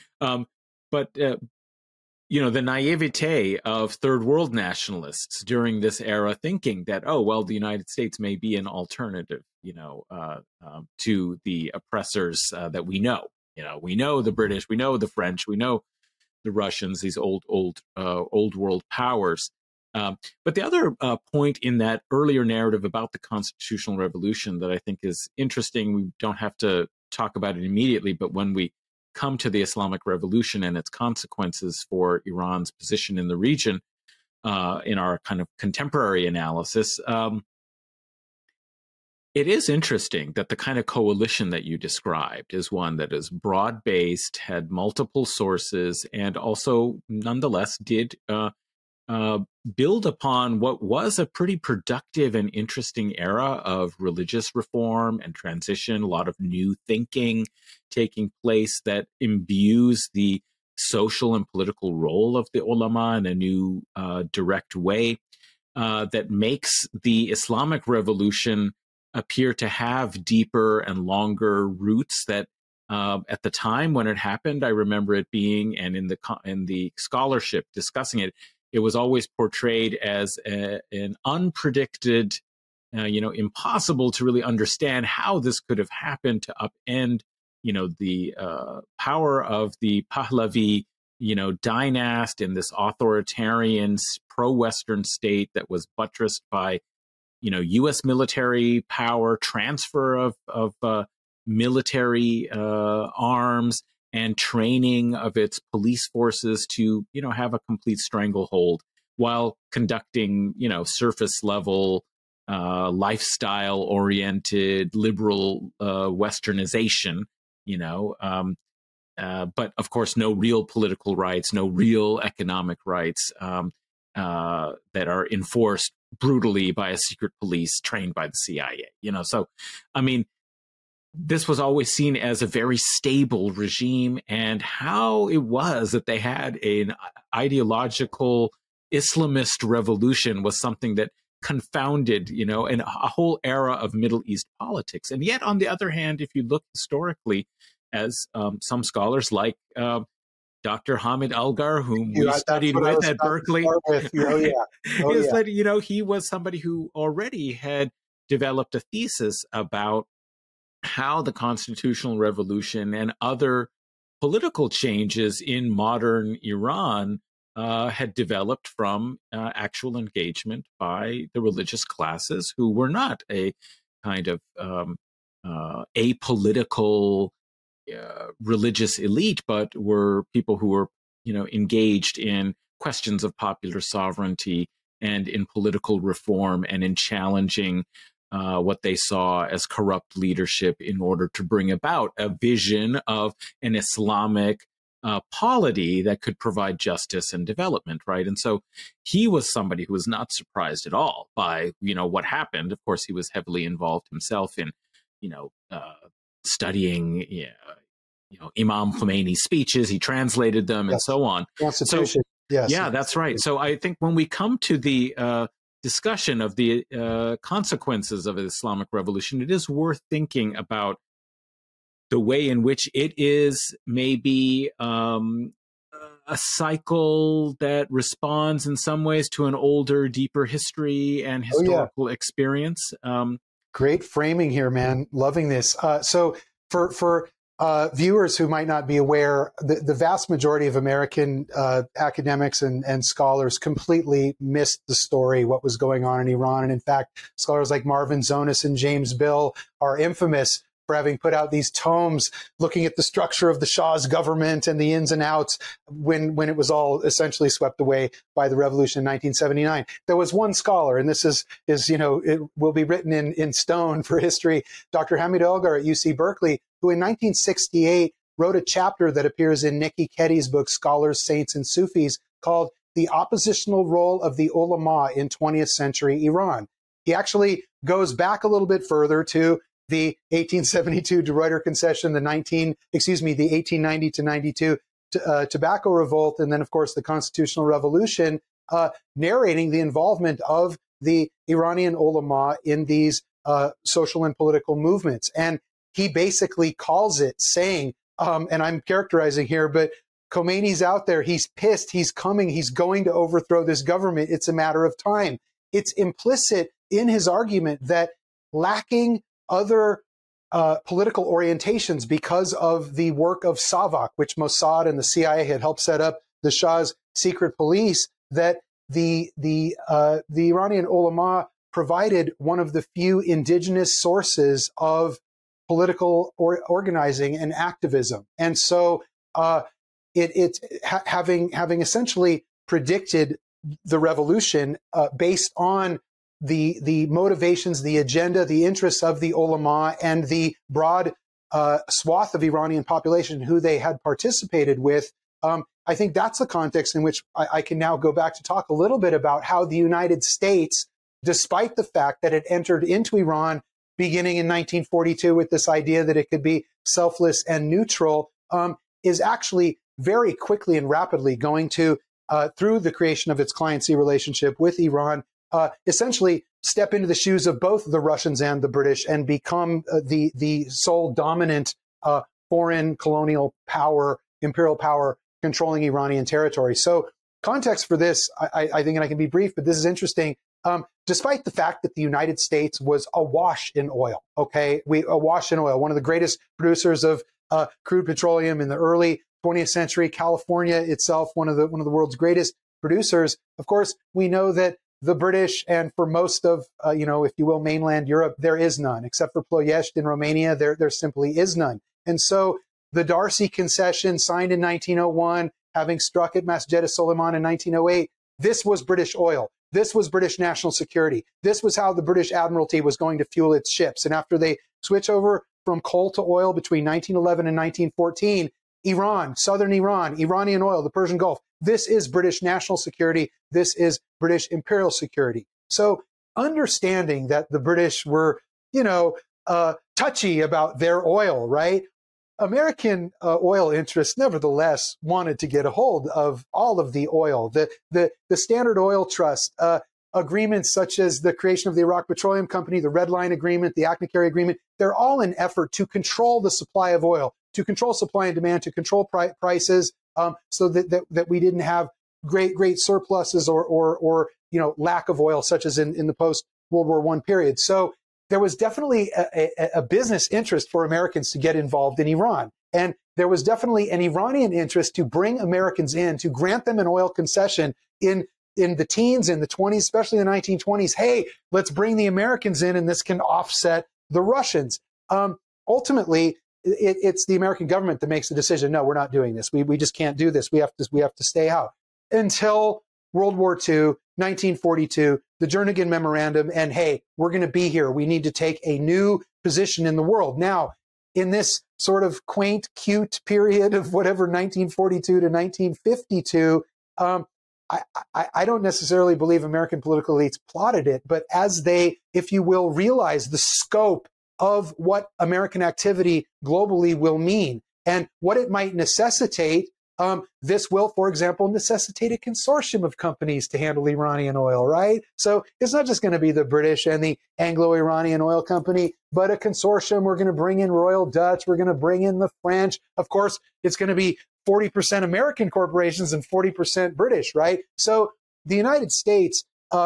But the naivete of third world nationalists during this era, thinking that, the United States may be an alternative, to the oppressors that we know. We know the British, we know the French, we know the Russians, these old world powers. But the other point in that earlier narrative about the constitutional revolution that I think is interesting, we don't have to talk about it immediately, but when we come to the Islamic Revolution and its consequences for Iran's position in the region, in our kind of contemporary analysis, it is interesting that the kind of coalition that you described is one that is broad-based, had multiple sources, and also nonetheless did build upon what was a pretty productive and interesting era of religious reform and transition, a lot of new thinking taking place that imbues the social and political role of the ulama in a new direct way, that makes the Islamic revolution appear to have deeper and longer roots that at the time when it happened, I remember it being, and in the scholarship discussing it, it was always portrayed as an unpredicted, impossible to really understand how this could have happened to upend, the power of the Pahlavi, dynasty in this authoritarian pro-Western state that was buttressed by, U.S. military power, transfer of military arms, and training of its police forces to, have a complete stranglehold while conducting, surface level, lifestyle oriented, liberal Westernization, but of course, no real political rights, no real economic rights that are enforced brutally by a secret police trained by the CIA, So, I mean, this was always seen as a very stable regime, and how it was that they had an ideological Islamist revolution was something that confounded, a whole era of Middle East politics. And yet, on the other hand, if you look historically, as some scholars like Dr. Hamid Algar, whom we studied with at Berkeley, he was somebody who already had developed a thesis about how the constitutional revolution and other political changes in modern Iran had developed from actual engagement by the religious classes, who were not a kind of apolitical religious elite, but were people who were, engaged in questions of popular sovereignty and in political reform and in challenging what they saw as corrupt leadership in order to bring about a vision of an Islamic polity that could provide justice and development, right? And so he was somebody who was not surprised at all by, what happened. Of course, he was heavily involved himself in, studying, Imam Khomeini's speeches. He translated them and so on. Constitution. Yes. Yeah, that's right. So I think when we come to the discussion of the consequences of the Islamic revolution, it is worth thinking about the way in which it is maybe a cycle that responds in some ways to an older, deeper history and historical experience. Great framing here, man. Loving this. So for viewers who might not be aware, the vast majority of American academics and scholars completely missed the story, what was going on in Iran. And in fact, scholars like Marvin Zonas and James Bill are infamous for having put out these tomes looking at the structure of the Shah's government and the ins and outs when it was all essentially swept away by the revolution in 1979. There was one scholar, and this is it will be written in stone for history, Dr. Hamid Algar at UC Berkeley, who in 1968 wrote a chapter that appears in Nikki Keddie's book, Scholars, Saints, and Sufis, called The Oppositional Role of the Ulama in 20th Century Iran. He actually goes back a little bit further to the 1872 De Ruyter Concession, the 1890 to 92 Tobacco Revolt, and then, of course, the Constitutional Revolution, narrating the involvement of the Iranian ulama in these social and political movements. And he basically calls it, saying, and I'm characterizing here, but Khomeini's out there, he's pissed, he's coming, he's going to overthrow this government, it's a matter of time. It's implicit in his argument that lacking other political orientations because of the work of SAVAK, which Mossad and the CIA had helped set up the Shah's secret police, that the Iranian ulama provided one of the few indigenous sources of political organizing and activism. And so having essentially predicted the revolution based on the motivations, the agenda, the interests of the ulama and the broad swath of Iranian population who they had participated with, I think that's the context in which I can now go back to talk a little bit about how the United States, despite the fact that it entered into Iran beginning in 1942 with this idea that it could be selfless and neutral, is actually very quickly and rapidly going to, through the creation of its cliency relationship with Iran, essentially step into the shoes of both the Russians and the British and become the sole dominant foreign colonial power, imperial power, controlling Iranian territory. So context for this, I think, and I can be brief, but this is interesting. Despite the fact that the United States was awash in oil, awash in oil, one of the greatest producers of crude petroleum in the early 20th century, California itself, one of the world's greatest producers. Of course, we know that the British, and for most of, if you will, mainland Europe, there is none, except for Ploiești in Romania, there simply is none. And so the Darcy concession signed in 1901, having struck at Masjed Suleiman in 1908, this was British oil. This was British national security. This was how the British Admiralty was going to fuel its ships. And after they switch over from coal to oil between 1911 and 1914, Iran, southern Iran, Iranian oil, the Persian Gulf, this is British national security. This is British imperial security. So understanding that the British were, touchy about their oil, right? American oil interests, nevertheless, wanted to get a hold of all of the oil. The Standard Oil Trust, agreements such as the creation of the Iraq Petroleum Company, the Red Line Agreement, the Achnakari Agreement, they're all an effort to control the supply of oil, to control supply and demand, to control prices, so that we didn't have great surpluses or lack of oil, such as in the post-World War I period. So there was definitely a business interest for Americans to get involved in Iran. And there was definitely an Iranian interest to bring Americans in, to grant them an oil concession in the teens, in the 20s, especially in the 1920s. Hey, let's bring the Americans in, and this can offset the Russians. Ultimately, it's the American government that makes the decision. No, we're not doing this. We just can't do this. We have to stay out. Until World War II, 1942, the Jernigan Memorandum, and hey, we're going to be here. We need to take a new position in the world. Now, in this sort of quaint, cute period of whatever, 1942 to 1952, I don't necessarily believe American political elites plotted it, but as they, if you will, realize the scope of what American activity globally will mean and what it might necessitate, this will, for example, necessitate a consortium of companies to handle Iranian oil, right? So it's not just going to be the British and the Anglo-Iranian Oil Company, but a consortium. We're going to bring in Royal Dutch. We're going to bring in the French. Of course, it's going to be 40% American corporations and 40% British, right? So the United States,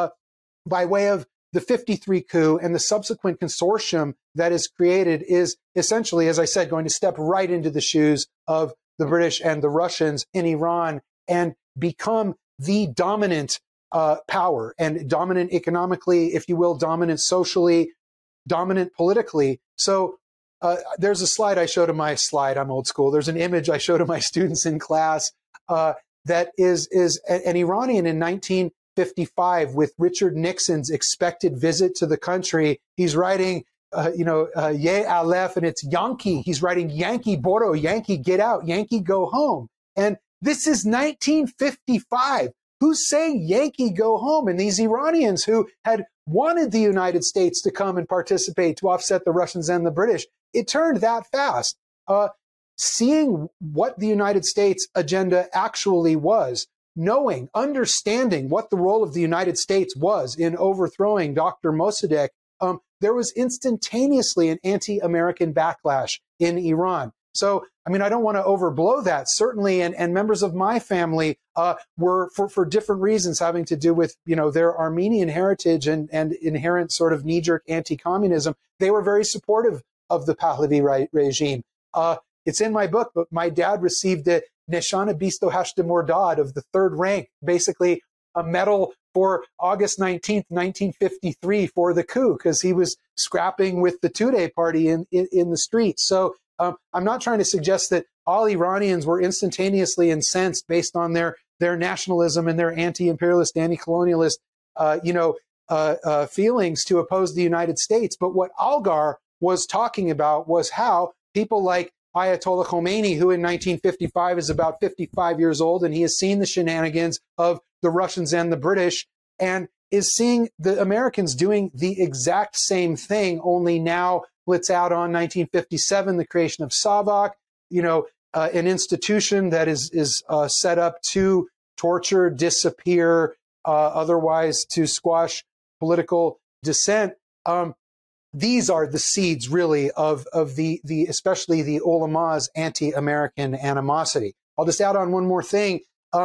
by way of the 53 coup and the subsequent consortium that is created, is essentially, as I said, going to step right into the shoes of the British and the Russians in Iran and become the dominant power, and dominant economically, if you will, dominant socially, dominant politically. So there's a slide I show to my I'm old school. There's an image I show to my students in class that is an Iranian in 1955 with Richard Nixon's expected visit to the country. He's writing Ye Aleph, and it's Yankee. He's writing Yankee Boro, Yankee get out, Yankee go home. And this is 1955. Who's saying Yankee go home? And these Iranians who had wanted the United States to come and participate to offset the Russians and the British, it turned that fast. Seeing what the United States agenda actually was, knowing, understanding what the role of the United States was in overthrowing Dr. Mossadegh, there was instantaneously an anti-American backlash in Iran. So, I mean, I don't want to overblow that, certainly, and members of my family were, for different reasons having to do with, their Armenian heritage and inherent sort of knee-jerk anti-communism, they were very supportive of the Pahlavi regime. It's in my book, but my dad received the Neshana Bisto Hashta Mordad of the third rank, basically a medal for August 19th, 1953 for the coup, because he was scrapping with the Tudeh party in the streets. So I'm not trying to suggest that all Iranians were instantaneously incensed based on their nationalism and their anti-imperialist, anti-colonialist, feelings to oppose the United States. But what Algar was talking about was how people like Ayatollah Khomeini, who in 1955 is about 55 years old, and he has seen the shenanigans of the Russians and the British, and is seeing the Americans doing the exact same thing, only now let's out on 1957, the creation of SAVAK, an institution that is set up to torture, disappear, otherwise to squash political dissent. These are the seeds, really, of the especially the ulama's anti-American animosity. I'll just add on one more thing.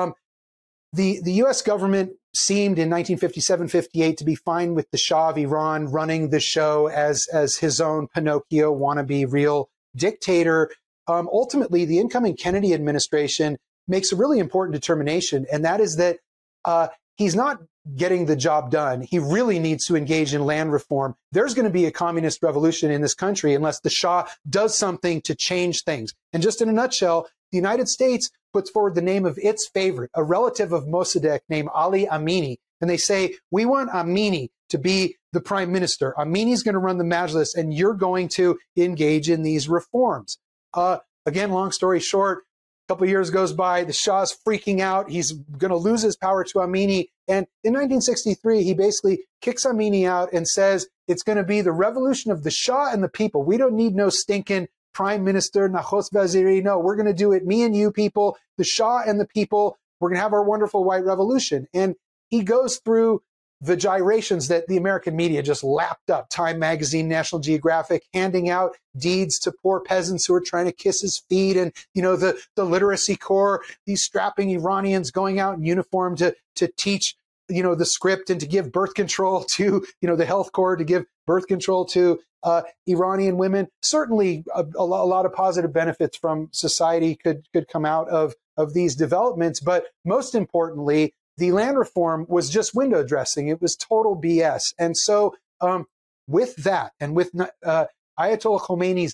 The U.S. government seemed in 1957-58 to be fine with the Shah of Iran running the show as his own Pinocchio wannabe real dictator. Ultimately, the incoming Kennedy administration makes a really important determination, and that is that he's not getting the job done. He really needs to engage in land reform. There's going to be a communist revolution in this country unless the Shah does something to change things. And just in a nutshell, the United States puts forward the name of its favorite, a relative of Mossadegh named Ali Amini. And they say, we want Amini to be the prime minister. Amini's going to run the Majlis, and you're going to engage in these reforms. Again, long story short, a couple of years goes by, the Shah's freaking out. He's going to lose his power to Amini. And in 1963, he basically kicks Amini out and says, it's going to be the revolution of the Shah and the people. We don't need no stinking prime minister, Nakhos Vaziri. No, we're going to do it, me and you people, the Shah and the people. We're going to have our wonderful white revolution. And he goes through the gyrations that the American media just lapped up. Time Magazine, National Geographic, handing out deeds to poor peasants who are trying to kiss his feet. And, the literacy corps, these strapping Iranians going out in uniform to teach, the script and to give birth control to, the health corps to give birth control to Iranian women. Certainly a lot of positive benefits from society could come out of these developments. But most importantly, the land reform was just window dressing. It was total BS. And so with that, and with Ayatollah Khomeini's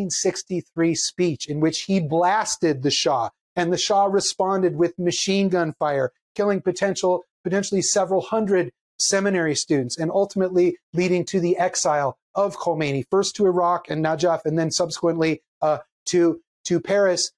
1963 speech in which he blasted the Shah, and the Shah responded with machine gun fire, killing potentially several hundred seminary students, and ultimately leading to the exile of Khomeini, first to Iraq and Najaf, and then subsequently to Paris.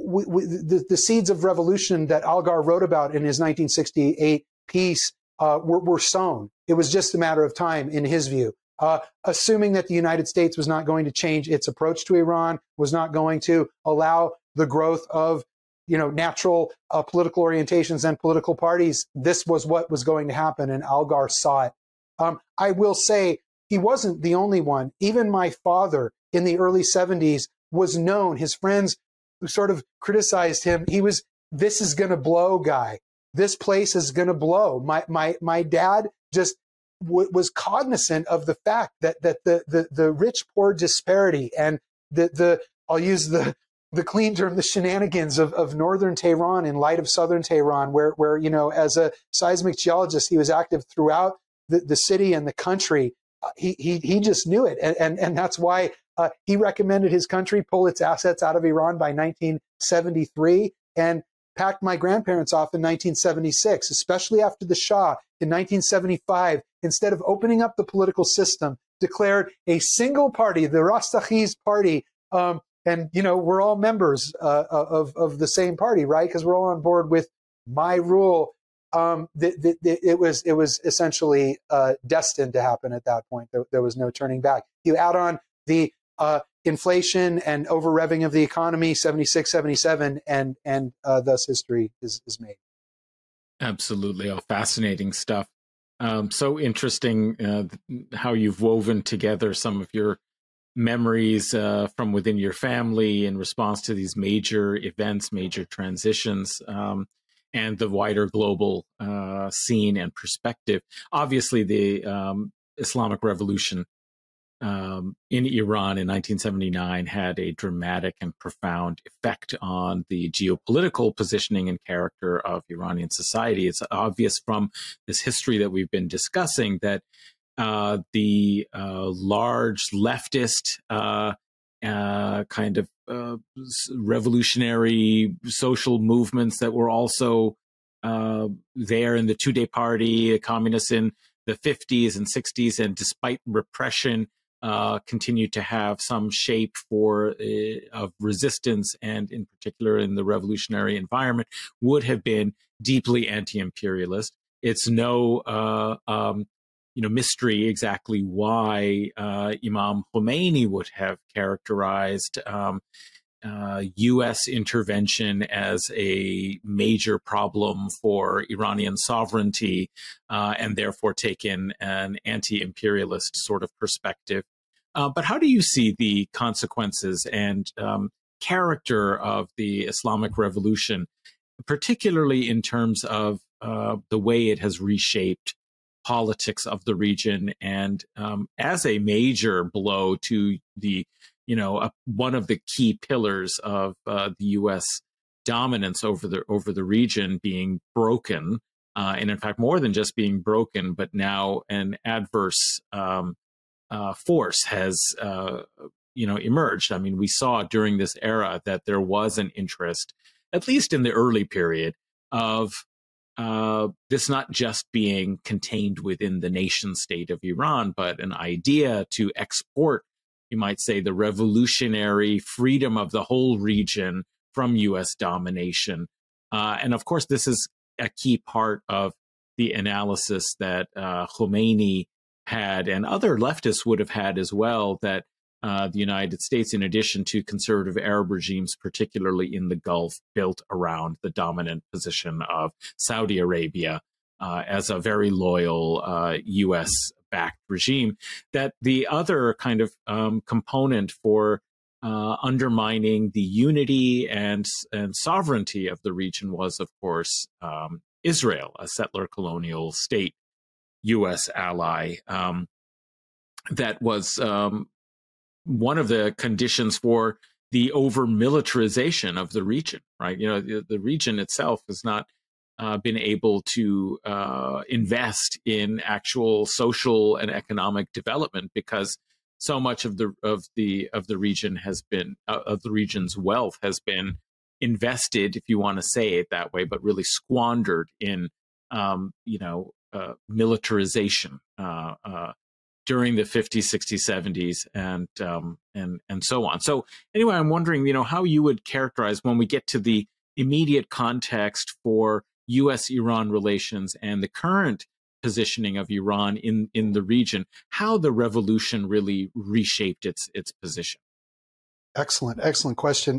The seeds of revolution that Algar wrote about in his 1968 piece were sown. It was just a matter of time, in his view. Assuming that the United States was not going to change its approach to Iran, was not going to allow the growth of natural political orientations and political parties, this was what was going to happen, and Algar saw it. I will say he wasn't the only one. Even my father in the early 70s was known. His friends who sort of criticized him, he was, this is going to blow guy. This place is going to blow. My dad just was cognizant of the fact that the rich-poor disparity and I'll use the clean term, the shenanigans of northern Tehran in light of southern Tehran, where as a seismic geologist, he was active throughout the city and the country. He just knew it. And that's why he recommended his country pull its assets out of Iran by 1973 and packed my grandparents off in 1976, especially after the Shah in 1975, instead of opening up the political system, declared a single party, the Rastakhi's party. And, we're all members of the same party, right? Because we're all on board with my rule. It was essentially destined to happen at that point. There was no turning back. You add on the inflation and over-revving of the economy, 76, 77, and thus history is made. Absolutely. Oh, fascinating stuff. So interesting how you've woven together some of your memories from within your family in response to these major events, major transitions, and the wider global scene and perspective. Obviously, the Islamic Revolution in Iran in 1979 had a dramatic and profound effect on the geopolitical positioning and character of Iranian society. It's obvious from this history that we've been discussing that the large leftist kind of revolutionary social movements that were also there in the Tudeh party, communists in the 50s and 60s, and despite repression, continued to have some shape of resistance, and in particular in the revolutionary environment, would have been deeply anti-imperialist. It's no mystery exactly why Imam Khomeini would have characterized U.S. intervention as a major problem for Iranian sovereignty, and therefore taken an anti-imperialist sort of perspective. But how do you see the consequences and character of the Islamic Revolution, particularly in terms of the way it has reshaped politics of the region, and as a major blow to the one of the key pillars of the U.S. dominance over the region being broken, and in fact more than just being broken, but now an adverse force has emerged. I mean, we saw during this era that there was an interest, at least in the early period, of this not just being contained within the nation state of Iran, but an idea to export, you might say, the revolutionary freedom of the whole region from U.S. domination. And of course, this is a key part of the analysis that Khomeini had, and other leftists would have had as well, that the United States, in addition to conservative Arab regimes, particularly in the Gulf, built around the dominant position of Saudi Arabia as a very loyal U.S.-backed regime, that the other kind of component for undermining the unity and sovereignty of the region was, of course, Israel, a settler colonial state, U.S. ally, that was one of the conditions for the over-militarization of the region, right? The region itself has not been able to invest in actual social and economic development, because so much of the region has been of the region's wealth has been invested, if you want to say it that way, but really squandered in militarization during the 50s, 60s, 70s, and so on. So anyway, I'm wondering, how you would characterize, when we get to the immediate context for U.S.-Iran relations and the current positioning of Iran in the region, how the revolution really reshaped its position. Excellent question.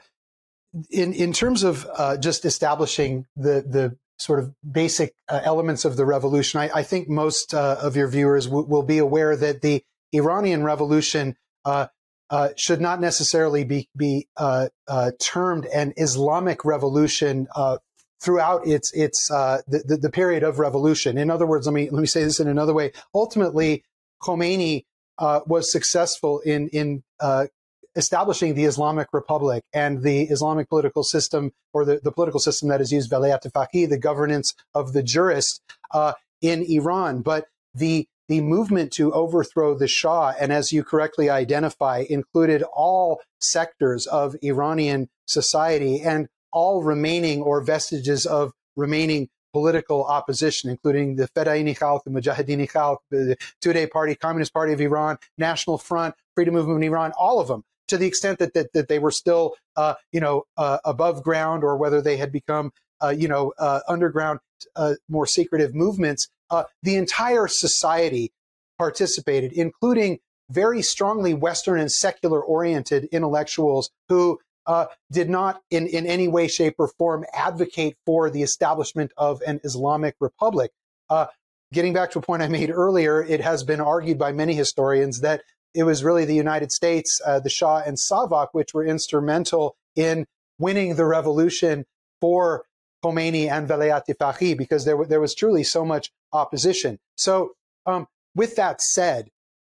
In terms of just establishing the sort of basic elements of the revolution, I think most of your viewers will be aware that the Iranian Revolution should not necessarily be termed an Islamic revolution throughout the period of revolution. In other words, let me say this in another way. Ultimately, Khomeini was successful in establishing the Islamic Republic and the Islamic political system, or the political system that is used, Velayat-e-Faqih, the governance of the jurist in Iran. But the movement to overthrow the Shah, and as you correctly identify, included all sectors of Iranian society and all remaining or vestiges of remaining political opposition, including the Fedayeen Khalq, the Mujahideen Khalq, the Tudeh Party, Communist Party of Iran, National Front, Freedom Movement in Iran, all of them, to the extent that they were still, above ground, or whether they had become, underground, more secretive movements. The entire society participated, including very strongly Western and secular-oriented intellectuals who did not in any way, shape, or form advocate for the establishment of an Islamic Republic. Getting back to a point I made earlier, it has been argued by many historians that it was really the United States, the Shah and Savak, which were instrumental in winning the revolution for Khomeini and Velayat-e-Faqih, because there was truly so much opposition. So with that said,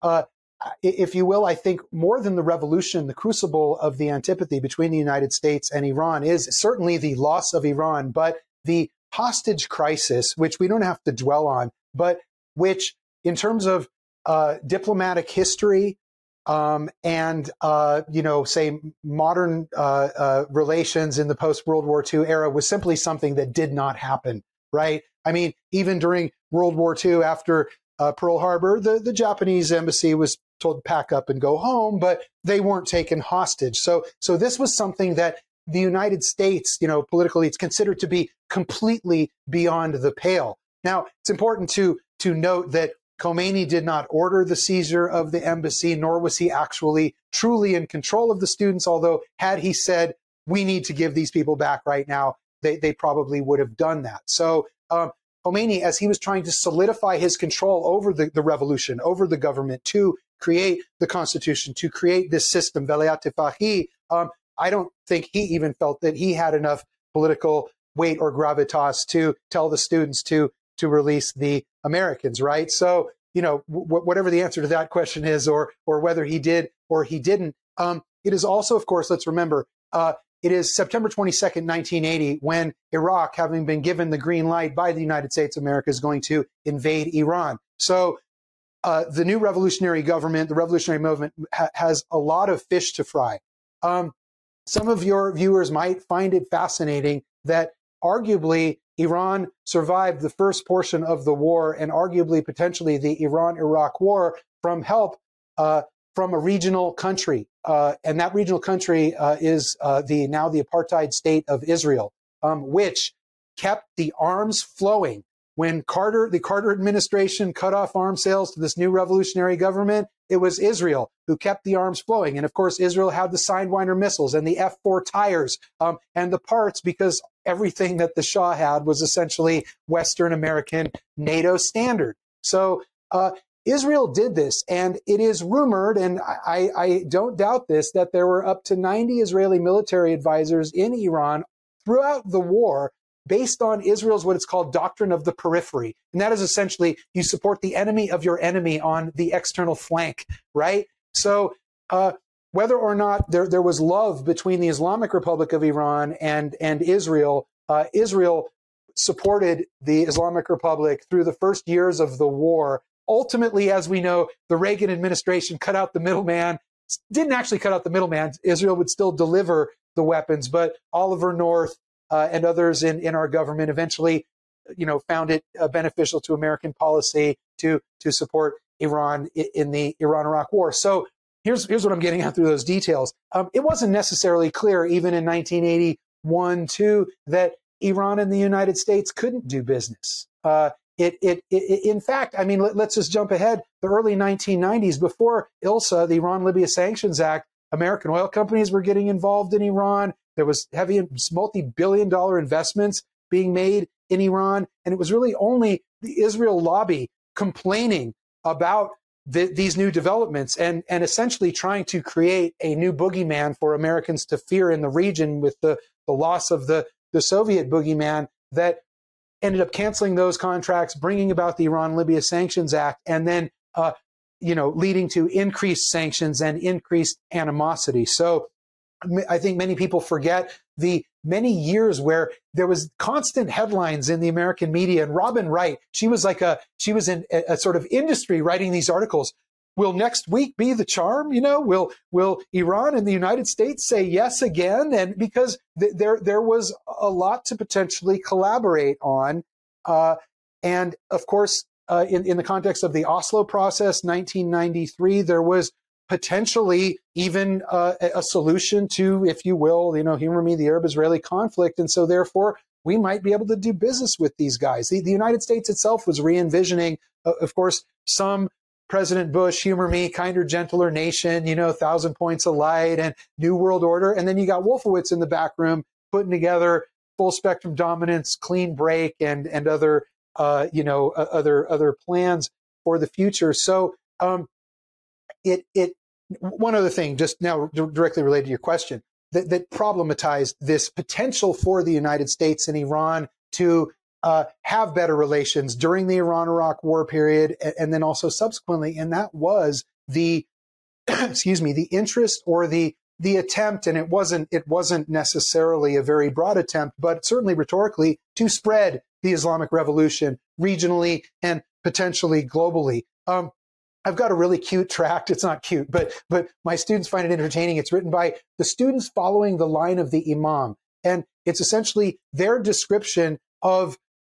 if you will, I think more than the revolution, the crucible of the antipathy between the United States and Iran is certainly the loss of Iran, but the hostage crisis, which we don't have to dwell on, but which in terms of diplomatic history and, say modern relations in the post-World War II era, was simply something that did not happen, right? I mean, even during World War II, after Pearl Harbor, the Japanese embassy was told to pack up and go home, but they weren't taken hostage. So this was something that the United States, political elites considered to be completely beyond the pale. Now, it's important to note that Khomeini did not order the seizure of the embassy, nor was he actually truly in control of the students, although had he said, we need to give these people back right now, they probably would have done that. So Khomeini, as he was trying to solidify his control over the revolution, over the government, to create the constitution, to create this system, Velayat Fahi, I don't think he even felt that he had enough political weight or gravitas to tell the students to release the Americans, right? So, whatever the answer to that question is, or whether he did or he didn't, it is also, of course, let's remember, it is September 22nd, 1980, when Iraq, having been given the green light by the United States of America, is going to invade Iran. So the new revolutionary government, the revolutionary movement, has a lot of fish to fry. Some of your viewers might find it fascinating that arguably Iran survived the first portion of the war, and arguably potentially the Iran-Iraq war, from help from a regional country. And that regional country is now the apartheid state of Israel, which kept the arms flowing. When the Carter administration cut off arms sales to this new revolutionary government, it was Israel who kept the arms flowing. And of course, Israel had the Sidewinder missiles and the F-4 tires and the parts, because everything that the Shah had was essentially Western American NATO standard. So Israel did this, and it is rumored, and I don't doubt this, that there were up to 90 Israeli military advisors in Iran throughout the war, based on Israel's what it's called doctrine of the periphery. And that is essentially you support the enemy of your enemy on the external flank, right? So whether or not there was love between the Islamic Republic of Iran and Israel, Israel supported the Islamic Republic through the first years of the war. Ultimately, as we know, the Reagan administration cut out the middleman, didn't actually cut out the middleman. Israel would still deliver the weapons, but Oliver North and others in our government eventually, found it beneficial to American policy to support Iran in the Iran-Iraq war. So here's what I'm getting at through those details. It wasn't necessarily clear, even in 1981, too, that Iran and the United States couldn't do business. In fact, I mean, let's just jump ahead. The early 1990s, before ILSA, the Iran-Libya Sanctions Act, American oil companies were getting involved in Iran. There was heavy multi-billion-dollar investments being made in Iran. And it was really only the Israel lobby complaining about these new developments and essentially trying to create a new boogeyman for Americans to fear in the region, with the loss of the Soviet boogeyman, that ended up canceling those contracts, bringing about the Iran-Libya Sanctions Act, and then leading to increased sanctions and increased animosity. So I think many people forget the many years where there was constant headlines in the American media. And Robin Wright, she was in a sort of industry writing these articles. Will next week be the charm? Will Iran and the United States say yes again? And because there was a lot to potentially collaborate on. And of course, in the context of the Oslo process, 1993, there was potentially even a solution to, if you will, humor me, the Arab-Israeli conflict. And so therefore, we might be able to do business with these guys. The United States itself was re-envisioning, of course, some President Bush, humor me, kinder, gentler nation, 1,000 points of light and New World Order. And then you got Wolfowitz in the back room putting together full spectrum dominance, clean break, and other, other plans for the future. So one other thing, just now directly related to your question, that problematized this potential for the United States and Iran to have better relations during the Iran-Iraq war period, and then also subsequently, and that was the the interest or the attempt, and it wasn't necessarily a very broad attempt, but certainly rhetorically, to spread the Islamic Revolution regionally and potentially globally. I've got a really cute tract. It's not cute, but my students find it entertaining. It's written by the students following the line of the Imam, and it's essentially their description of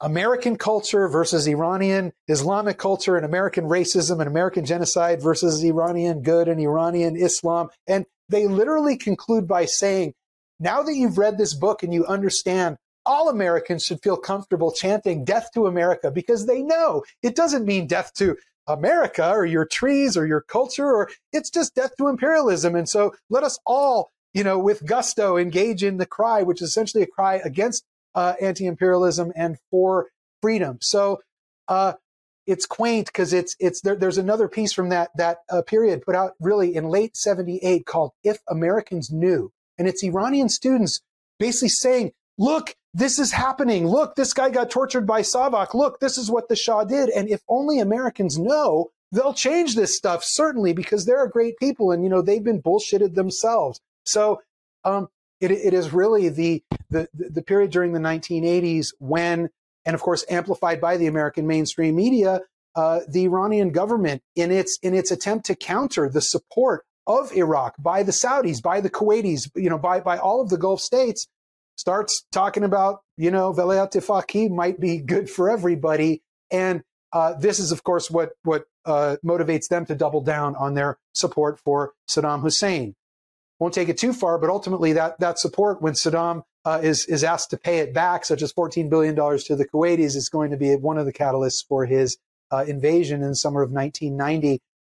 American culture versus Iranian Islamic culture, and American racism and American genocide versus Iranian good and Iranian Islam. And they literally conclude by saying, now that you've read this book and you understand, all Americans should feel comfortable chanting death to America, because they know it doesn't mean death to America or your trees or your culture, or it's just death to imperialism. And so let us all, with gusto engage in the cry, which is essentially a cry against anti-imperialism and for freedom. So it's quaint because there's another piece from that period put out really in late 78 called If Americans Knew. And it's Iranian students basically saying, look, this is happening. Look, this guy got tortured by Savak. Look, this is what the Shah did. And if only Americans know, they'll change this stuff, certainly, because they're great people and, they've been bullshitted themselves. So it is really the period during the 1980s when, and of course amplified by the American mainstream media, the Iranian government in its attempt to counter the support of Iraq by the Saudis, by the Kuwaitis, by all of the Gulf states, starts talking about, Velayat Faqih might be good for everybody. And this is, of course, what motivates them to double down on their support for Saddam Hussein. Won't take it too far, but ultimately that support, when Saddam is asked to pay it back, such as $14 billion to the Kuwaitis, is going to be one of the catalysts for his invasion in the summer of 1990.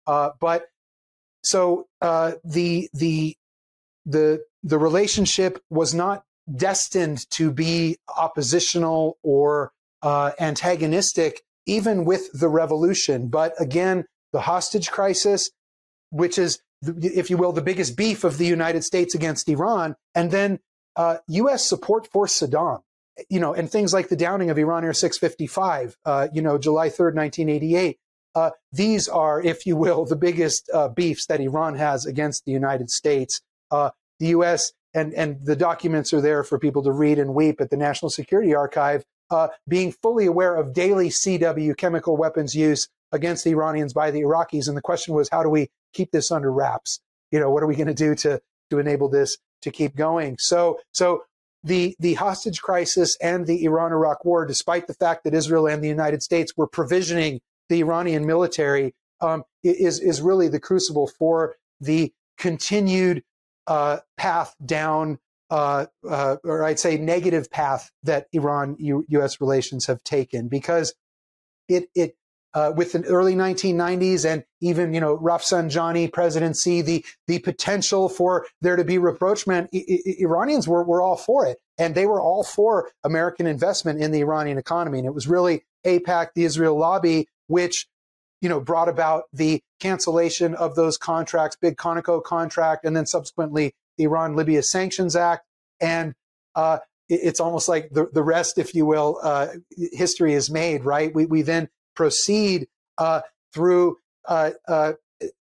So the relationship was not destined to be oppositional or antagonistic, even with the revolution. But again, the hostage crisis, which is, if you will, the biggest beef of the United States against Iran, and then U.S. support for Saddam, and things like the downing of Iran Air 655, July 3rd, 1988. These are, if you will, the biggest beefs that Iran has against the United States. The U.S. and the documents are there for people to read and weep at the National Security Archive, being fully aware of daily CW chemical weapons use against the Iranians by the Iraqis. And the question was, how do we keep this under wraps? What are we going to do to enable this to keep going? So the hostage crisis and the Iran-Iraq war, despite the fact that Israel and the United States were provisioning the Iranian military, is really the crucible for the continued path down, or I'd say negative path that Iran-U.S. relations have taken, because it with the early 1990s and even, Rafsanjani presidency, the potential for there to be rapprochement, Iranians were all for it. And they were all for American investment in the Iranian economy. And it was really AIPAC, the Israel lobby, which, brought about the cancellation of those contracts, big Conoco contract, and then subsequently the Iran-Libya Sanctions Act. And it's almost like the rest, if you will, history is made, right? We then proceed through, and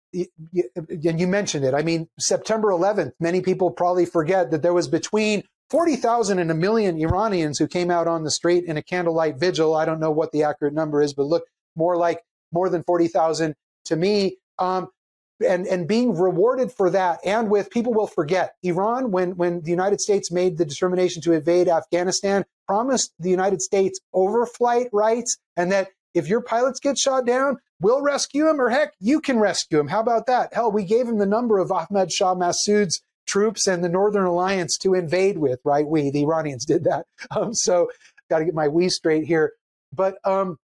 you mentioned it. I mean, September 11th, many people probably forget that there was between 40,000 and 1 million Iranians who came out on the street in a candlelight vigil. I don't know what the accurate number is, but look more than 40,000 to me. And being rewarded for that, and with, people will forget, Iran, when the United States made the determination to invade Afghanistan, promised the United States overflight rights, and that if your pilots get shot down, we'll rescue them, or heck, you can rescue them. How about that? Hell, we gave him the number of Ahmad Shah Massoud's troops and the Northern Alliance to invade with, right? The Iranians did that. So got to get my we straight here. But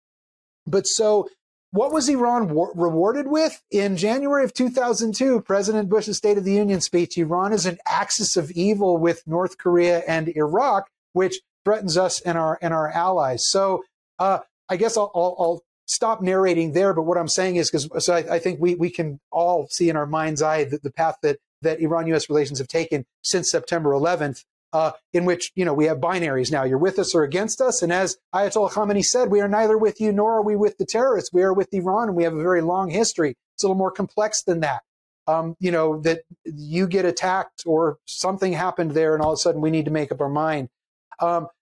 so what was Iran rewarded with? In January of 2002, President Bush's State of the Union speech, Iran is an axis of evil with North Korea and Iraq, which threatens us and our allies. So I guess I'll stop narrating there. But what I'm saying is, so I think we can all see in our mind's eye the path that Iran-U.S. relations have taken since September 11th, in which, we have binaries now. You're with us or against us. And as Ayatollah Khamenei said, we are neither with you nor are we with the terrorists. We are with Iran, and we have a very long history. It's a little more complex than that. That you get attacked or something happened there, and all of a sudden we need to make up our mind. But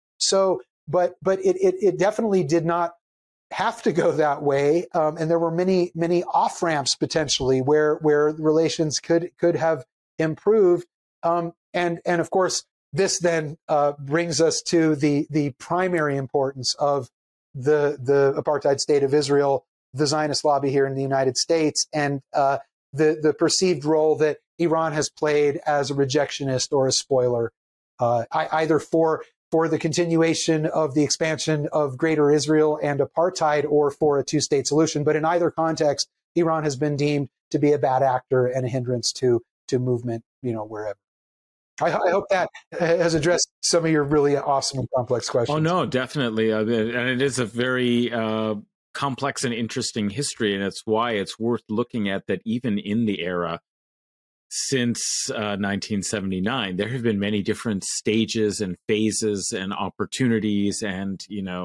it definitely did not have to go that way. And there were many off-ramps potentially where relations could have improved. And of course, this then brings us to the primary importance of the apartheid state of Israel, the Zionist lobby here in the United States, and the perceived role that Iran has played as a rejectionist or a spoiler, either for the continuation of the expansion of Greater Israel and apartheid, or for a two-state solution. But in either context, Iran has been deemed to be a bad actor and a hindrance to movement, wherever. I hope that has addressed some of your really awesome and complex questions. Oh, no, definitely. And it is a very complex and interesting history, and it's why it's worth looking at that even in the era since 1979, there have been many different stages and phases and opportunities and,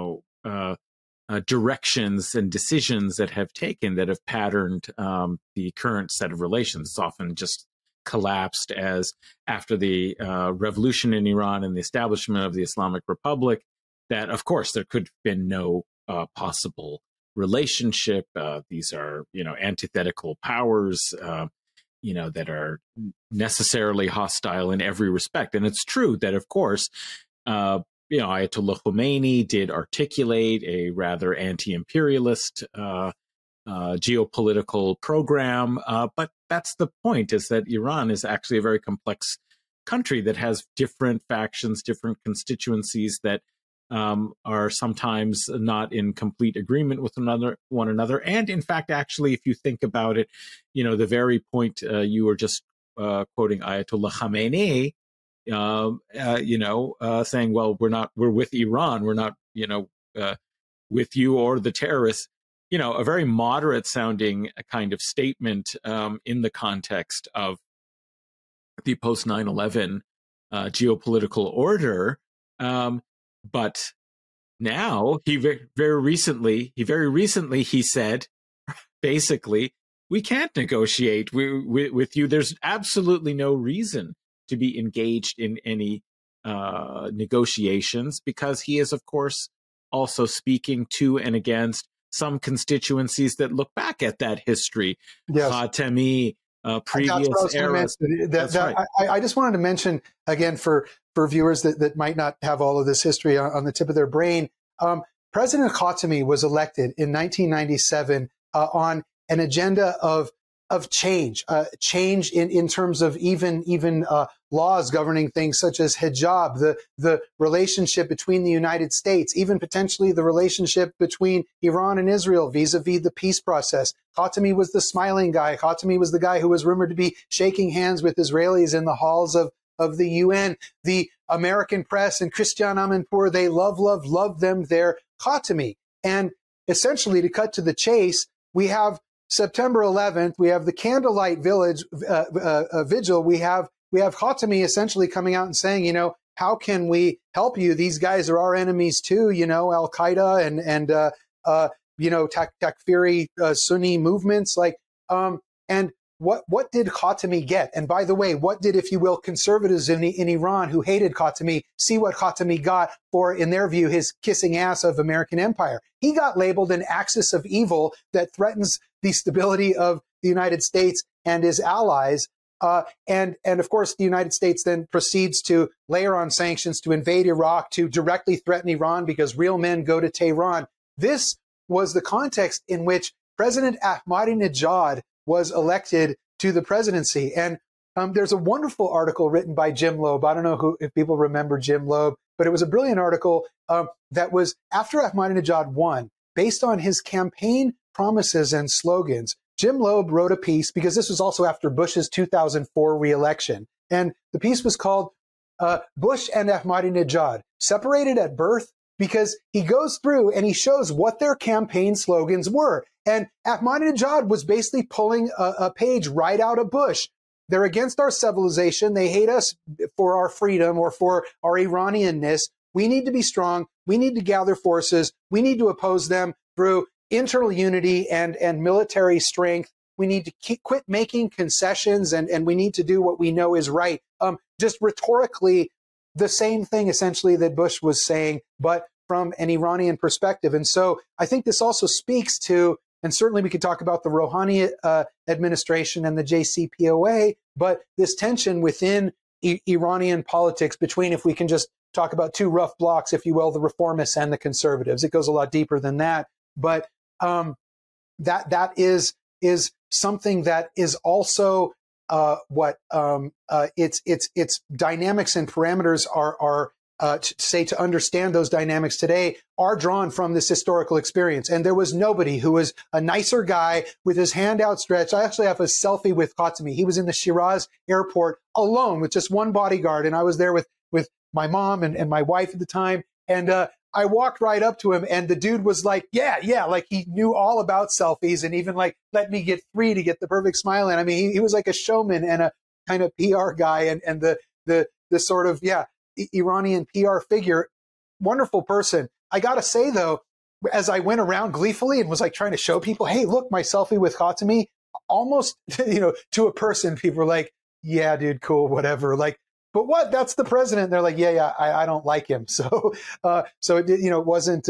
directions and decisions that have patterned the current set of relations. It's often just collapsed as after the revolution in Iran and the establishment of the Islamic Republic, that, of course, there could have been no possible relationship. These are, antithetical powers, that are necessarily hostile in every respect. And it's true that, of course, Ayatollah Khomeini did articulate a rather anti-imperialist geopolitical program. But that's the point, is that Iran is actually a very complex country that has different factions, different constituencies that are sometimes not in complete agreement with one another. And in fact, actually, if you think about it, the very point you were just quoting Ayatollah Khamenei, saying, well, we're with Iran, we're not, with you or the terrorists, a very moderate sounding kind of statement in the context of the post 9/11 geopolitical order. But now he very recently he said, basically, we can't negotiate with you. There's absolutely no reason to be engaged in any negotiations, because he is, of course, also speaking to and against some constituencies that look back at that history. Yes. Khatami, previous eras. I just wanted to mention, again, for viewers that might not have all of this history on the tip of their brain, President Khatami was elected in 1997 on an agenda of change in terms of even laws governing things such as hijab, the relationship between the United States, even potentially the relationship between Iran and Israel vis-a-vis the peace process. Khatami was the smiling guy. Khatami was the guy who was rumored to be shaking hands with Israelis in the halls of the UN. The American press and Christiane Amanpour, they love them their Khatami. And essentially, to cut to the chase, we have September 11th, we have the Candlelight Vigil. We have Khatami essentially coming out and saying, how can we help you? These guys are our enemies too, Al Qaeda and Takfiri Sunni movements. And what did Khatami get? And by the way, what did, if you will, conservatives in Iran who hated Khatami see what Khatami got for, in their view, his kissing ass of American empire? He got labeled an axis of evil that threatens the stability of the United States and his allies. And of course, the United States then proceeds to layer on sanctions to invade Iraq, to directly threaten Iran because real men go to Tehran. This was the context in which President Ahmadinejad was elected to the presidency. And there's a wonderful article written by Jim Loeb. I don't know if people remember Jim Loeb, but it was a brilliant article that was after Ahmadinejad won, based on his campaign promises and slogans. Jim Loeb wrote a piece, because this was also after Bush's 2004 reelection. And the piece was called Bush and Ahmadinejad, Separated at Birth, because he goes through and he shows what their campaign slogans were. And Ahmadinejad was basically pulling a page right out of Bush. They're against our civilization. They hate us for our freedom or for our Iranianness. We need to be strong. We need to gather forces. We need to oppose them through internal unity and military strength. We need to quit making concessions, and we need to do what we know is right. Just rhetorically, the same thing essentially that Bush was saying, but from an Iranian perspective. And so I think this also speaks to, and certainly we could talk about the Rouhani administration and the JCPOA, but this tension within Iranian politics between, if we can just talk about two rough blocks, if you will, the reformists and the conservatives. It goes a lot deeper than that. But that is something that is also its dynamics and parameters are to understand those dynamics today are drawn from this historical experience. And there was nobody who was a nicer guy with his hand outstretched. I actually have a selfie with Khatami. He was in the Shiraz airport alone with just one bodyguard. And I was there with my mom and my wife at the time. And I walked right up to him, and the dude was like, yeah, like he knew all about selfies and even like let me get 3 to get the perfect smile in. I mean, he was like a showman and a kind of PR guy and the sort of, Iranian PR figure. Wonderful person. I got to say, though, as I went around gleefully and was like trying to show people, hey, look, my selfie with Khatami, almost, to a person, people were like, yeah, dude, cool, whatever. Like, but what? That's the president. And they're like, I don't like him. So, it wasn't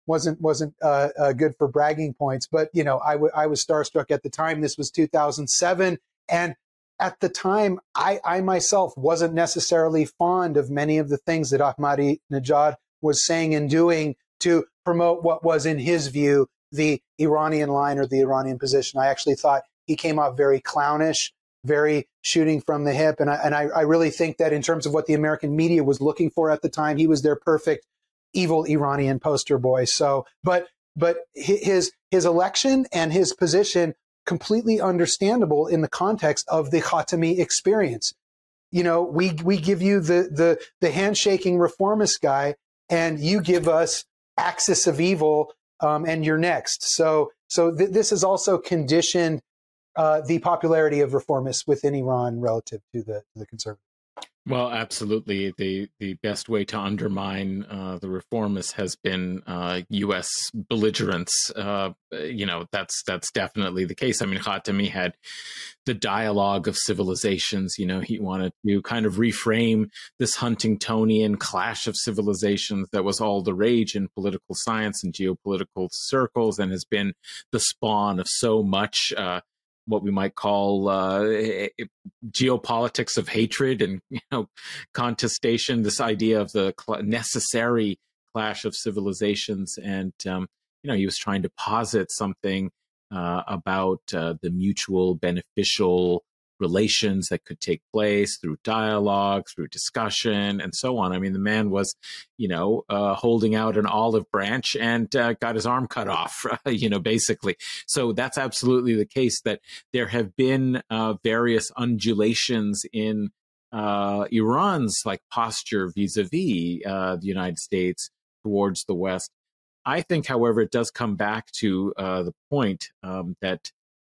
good for bragging points. But, I was starstruck at the time. This was 2007. And at the time, I myself wasn't necessarily fond of many of the things that Ahmadinejad was saying and doing to promote what was, in his view, the Iranian line or the Iranian position. I actually thought he came off very clownish, very shooting from the hip. And I really think that in terms of what the American media was looking for at the time, he was their perfect evil Iranian poster boy. So, but his election and his position completely understandable in the context of the Khatami experience. We give you the handshaking reformist guy, and you give us axis of evil, and you're next. So this has also conditioned the popularity of reformists within Iran relative to the conservatives. Well, absolutely. The best way to undermine the reformists has been U.S. belligerence. That's definitely the case. I mean, Khatami had the dialogue of civilizations. He wanted to kind of reframe this Huntingtonian clash of civilizations that was all the rage in political science and geopolitical circles, and has been the spawn of so much what we might call geopolitics of hatred and contestation. This idea of the necessary clash of civilizations, and he was trying to posit something about the mutual beneficial relations that could take place through dialogue, through discussion, and so on. I mean, the man was, holding out an olive branch and got his arm cut off, basically. So that's absolutely the case, that there have been various undulations in Iran's posture vis-a-vis the United States towards the West. I think, however, it does come back to the point that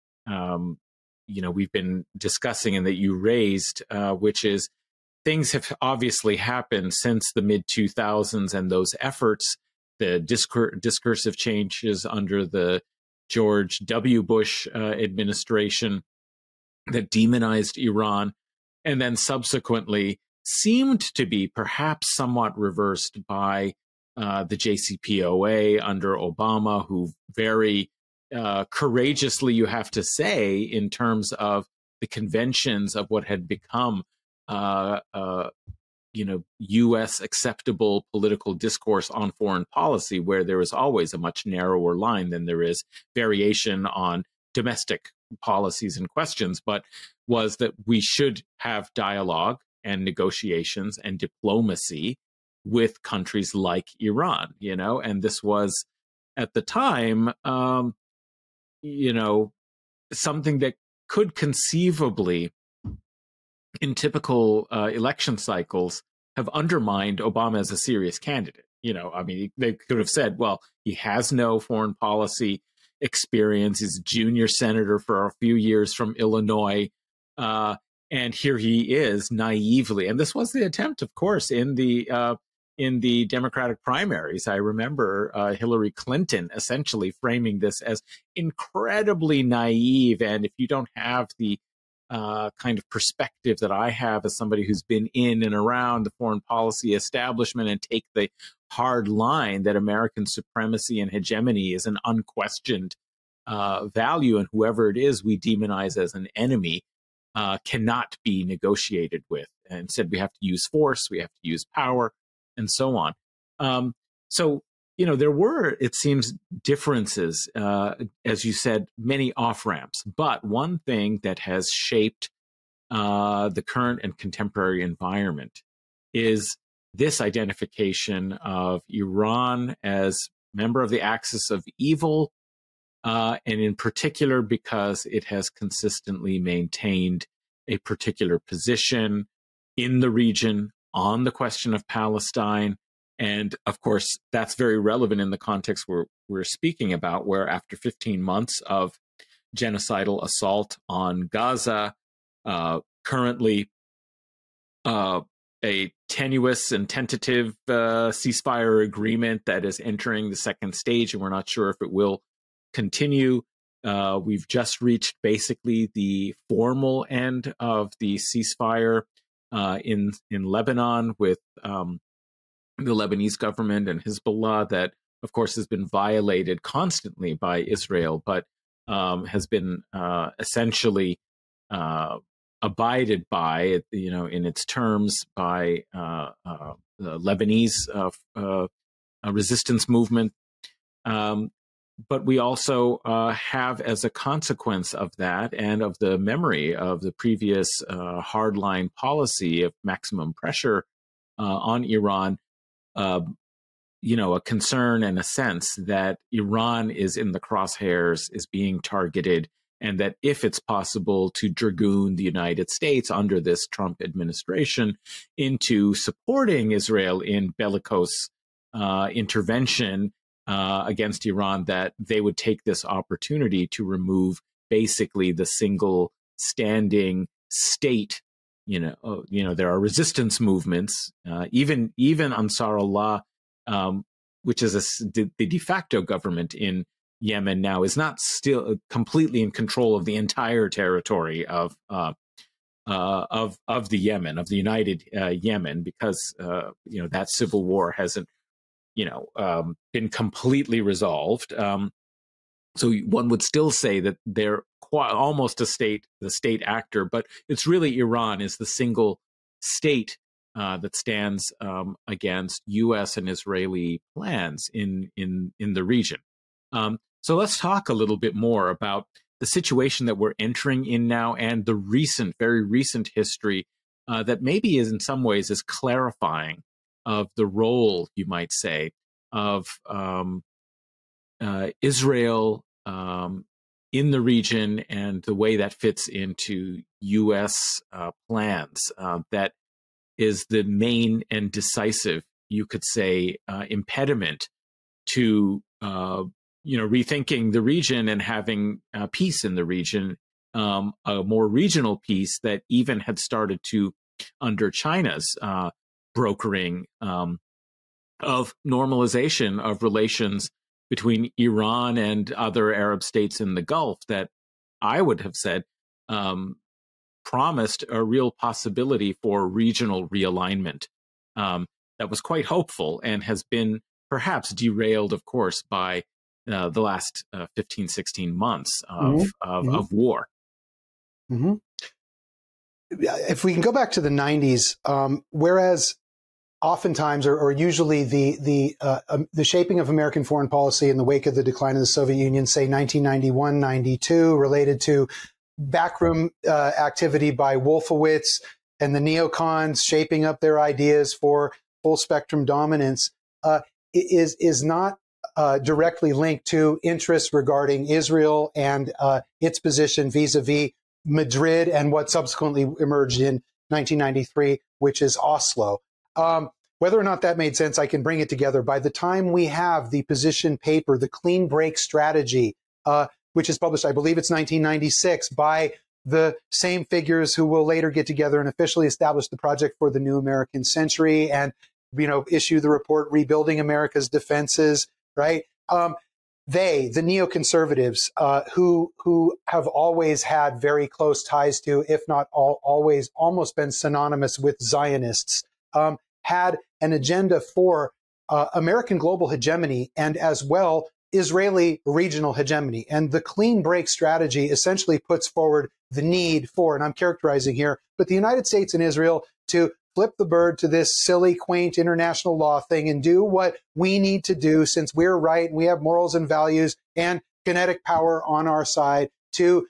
we've been discussing and that you raised, which is things have obviously happened since the mid-2000s, and those efforts, the discursive changes under the George W. Bush administration that demonized Iran, and then subsequently seemed to be perhaps somewhat reversed by the JCPOA under Obama, who very courageously, you have to say, in terms of the conventions of what had become, U.S. acceptable political discourse on foreign policy, where there is always a much narrower line than there is variation on domestic policies and questions, but was that we should have dialogue and negotiations and diplomacy with countries like Iran, and this was at the time, something that could conceivably, in typical election cycles, have undermined Obama as a serious candidate. They could have said, well, he has no foreign policy experience. He's a junior senator for a few years from Illinois. And here he is naively. And this was the attempt, of course, in the Democratic primaries. I remember Hillary Clinton essentially framing this as incredibly naive. And if you don't have the kind of perspective that I have as somebody who's been in and around the foreign policy establishment and take the hard line that American supremacy and hegemony is an unquestioned value, and whoever it is we demonize as an enemy cannot be negotiated with. And instead, we have to use force, we have to use power. and so on. So, there were, it seems, differences, as you said, many off-ramps. But one thing that has shaped the current and contemporary environment is this identification of Iran as member of the axis of evil, and in particular because it has consistently maintained a particular position in the region on the question of Palestine. And of course, that's very relevant in the context we're speaking about, where after 15 months of genocidal assault on Gaza, currently a tenuous and tentative ceasefire agreement that is entering the second stage, and we're not sure if it will continue. We've just reached basically the formal end of the ceasefire in Lebanon with the Lebanese government and Hezbollah, that, of course, has been violated constantly by Israel, but has been essentially abided by, in its terms by the Lebanese resistance movement. But we also have, as a consequence of that and of the memory of the previous hardline policy of maximum pressure on Iran, a concern and a sense that Iran is in the crosshairs, is being targeted, and that if it's possible to dragoon the United States under this Trump administration into supporting Israel in bellicose intervention against Iran, that they would take this opportunity to remove basically the single standing state. There are resistance movements, even Ansar Allah, which is the de facto government in Yemen now, is not still completely in control of the entire territory of the Yemen, of the United Yemen, because that civil war hasn't been completely resolved. So one would still say that they're almost the state actor, but it's really Iran is the single state that stands against U.S. and Israeli plans in the region. So let's talk a little bit more about the situation that we're entering in now and the very recent history that maybe is in some ways is clarifying of the role, you might say, of Israel in the region and the way that fits into U.S. plans. That is the main and decisive, you could say, impediment to rethinking the region and having peace in the region, a more regional peace that even had started to under China's brokering of normalization of relations between Iran and other Arab states in the Gulf, that I would have said promised a real possibility for regional realignment. That was quite hopeful and has been perhaps derailed, of course, by the last 15, 16 months of war. Mm-hmm. If we can go back to the 90s, whereas oftentimes, or usually, the shaping of American foreign policy in the wake of the decline of the Soviet Union, say 1991, 92, related to backroom activity by Wolfowitz and the neocons shaping up their ideas for full spectrum dominance, is not directly linked to interests regarding Israel and its position vis-a-vis Madrid and what subsequently emerged in 1993, which is Oslo. Whether or not that made sense, I can bring it together. By the time we have the position paper, the Clean Break Strategy, which is published, I believe it's 1996, by the same figures who will later get together and officially establish the Project for the New American Century and, issue the report Rebuilding America's Defenses, right? The neoconservatives, who have always had very close ties to, if not always almost been synonymous with Zionists, had an agenda for American global hegemony and as well Israeli regional hegemony. And the Clean Break Strategy essentially puts forward the need for, and I'm characterizing here, but the United States and Israel to flip the bird to this silly, quaint international law thing and do what we need to do, since we're right and we have morals and values and kinetic power on our side, to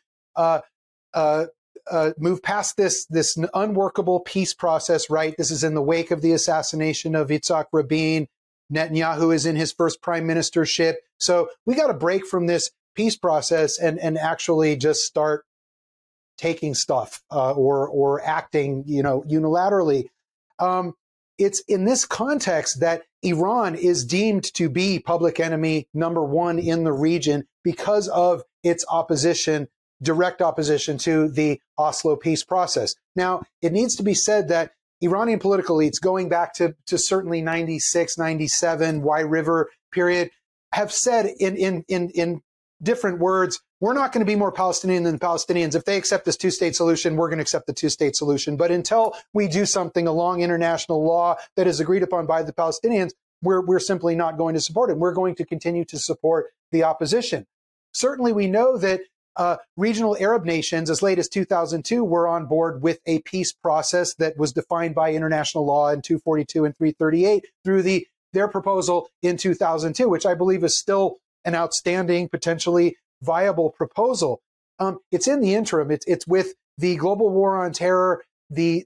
move past this unworkable peace process, right? This is in the wake of the assassination of Yitzhak Rabin. Netanyahu is in his first prime ministership. So we got to break from this peace process and actually just start taking stuff or acting, unilaterally. It's in this context that Iran is deemed to be public enemy number one in the region because of its direct opposition to the Oslo peace process. Now, it needs to be said that Iranian political elites, going back to certainly 96, 97, Wye River period, have said in different words, we're not going to be more Palestinian than the Palestinians. If they accept this two-state solution, we're going to accept the two-state solution. But until we do something along international law that is agreed upon by the Palestinians, we're simply not going to support it. We're going to continue to support the opposition. Certainly, we know that regional Arab nations, as late as 2002, were on board with a peace process that was defined by international law in 242 and 338 through their proposal in 2002, which I believe is still an outstanding, potentially viable proposal. It's in the interim. It's with the global war on terror, the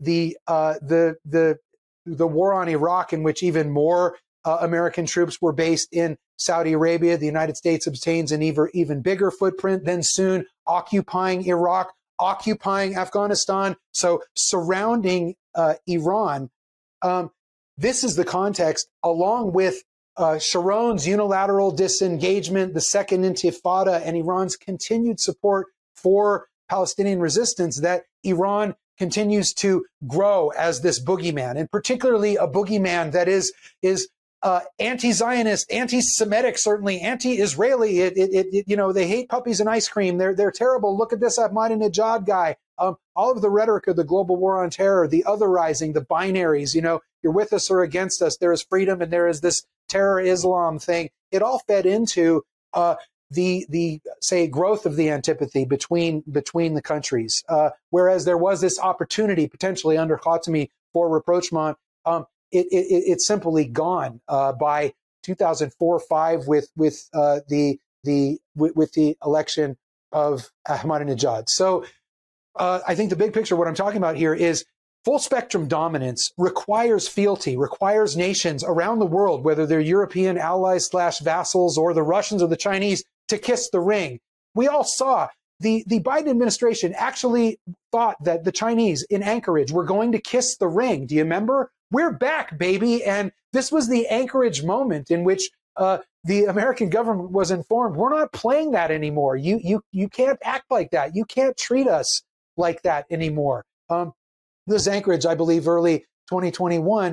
war on Iraq, in which even more American troops were based in Saudi Arabia. The United States obtains an even bigger footprint, then soon occupying Iraq, occupying Afghanistan, so surrounding Iran. This is the context, along with Sharon's unilateral disengagement, the Second Intifada, and Iran's continued support for Palestinian resistance, that Iran continues to grow as this boogeyman, and particularly a boogeyman that is anti-Zionist, anti-Semitic, certainly anti-Israeli. They hate puppies and ice cream. They're terrible. Look at this Ahmadinejad guy. All of the rhetoric of the global war on terror, the otherizing, the binaries. You're with us or against us. There is freedom and there is this terror Islam thing. It all fed into the growth of the antipathy between the countries. Whereas there was this opportunity potentially under Khatami for rapprochement. It's simply gone by 2004-05 with the election of Ahmadinejad. So I think the big picture, what I'm talking about here, is full spectrum dominance requires fealty, requires nations around the world, whether they're European allies / vassals or the Russians or the Chinese, to kiss the ring. We all saw the Biden administration actually thought that the Chinese in Anchorage were going to kiss the ring. Do you remember? We're back, baby. And this was the Anchorage moment in which the American government was informed, we're not playing that anymore. You can't act like that. You can't treat us like that anymore. This Anchorage, I believe, early 2021.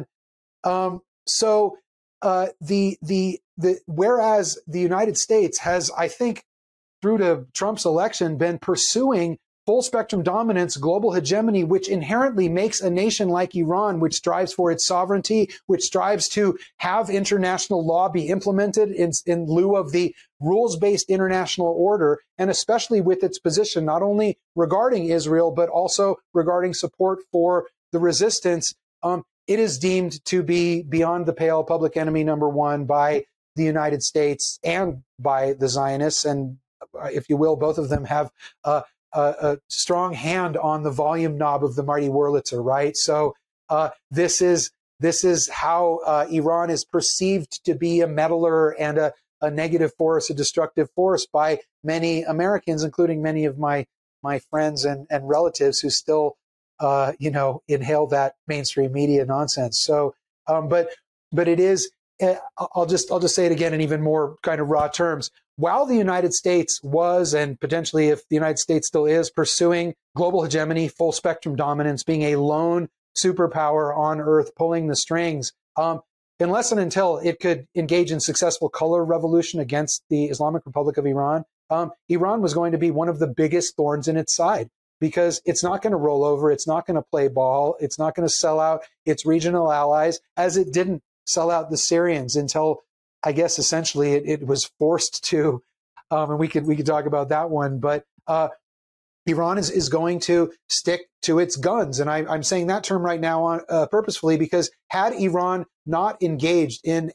Whereas the United States has, I think, through to Trump's election, been pursuing full spectrum dominance, global hegemony, which inherently makes a nation like Iran, which strives for its sovereignty, which strives to have international law be implemented in lieu of the rules-based international order, and especially with its position not only regarding Israel, but also regarding support for the resistance. It is deemed to be beyond the pale public enemy number one by the United States and by the Zionists. And if you will, both of them have a strong hand on the volume knob of the mighty Wurlitzer, right? So this is how Iran is perceived to be a meddler and a negative force, a destructive force by many Americans, including many of my friends and relatives who still inhale that mainstream media nonsense. So, but it is. I'll just say it again in even more kind of raw terms. While the United States was, and potentially if the United States still is, pursuing global hegemony, full spectrum dominance, being a lone superpower on Earth, pulling the strings, unless and until it could engage in successful color revolution against the Islamic Republic of Iran, Iran was going to be one of the biggest thorns in its side, because it's not going to roll over. It's not going to play ball. It's not going to sell out its regional allies, as it didn't sell out the Syrians until, I guess, essentially it was forced to, and we could talk about that one. But Iran is going to stick to its guns. And I'm saying that term right now purposefully, because had Iran not engaged in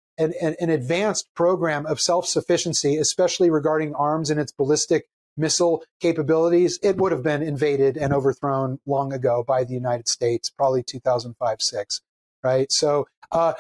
an advanced program of self-sufficiency, especially regarding arms and its ballistic missile capabilities, it would have been invaded and overthrown long ago by the United States, probably 2005-6, right? So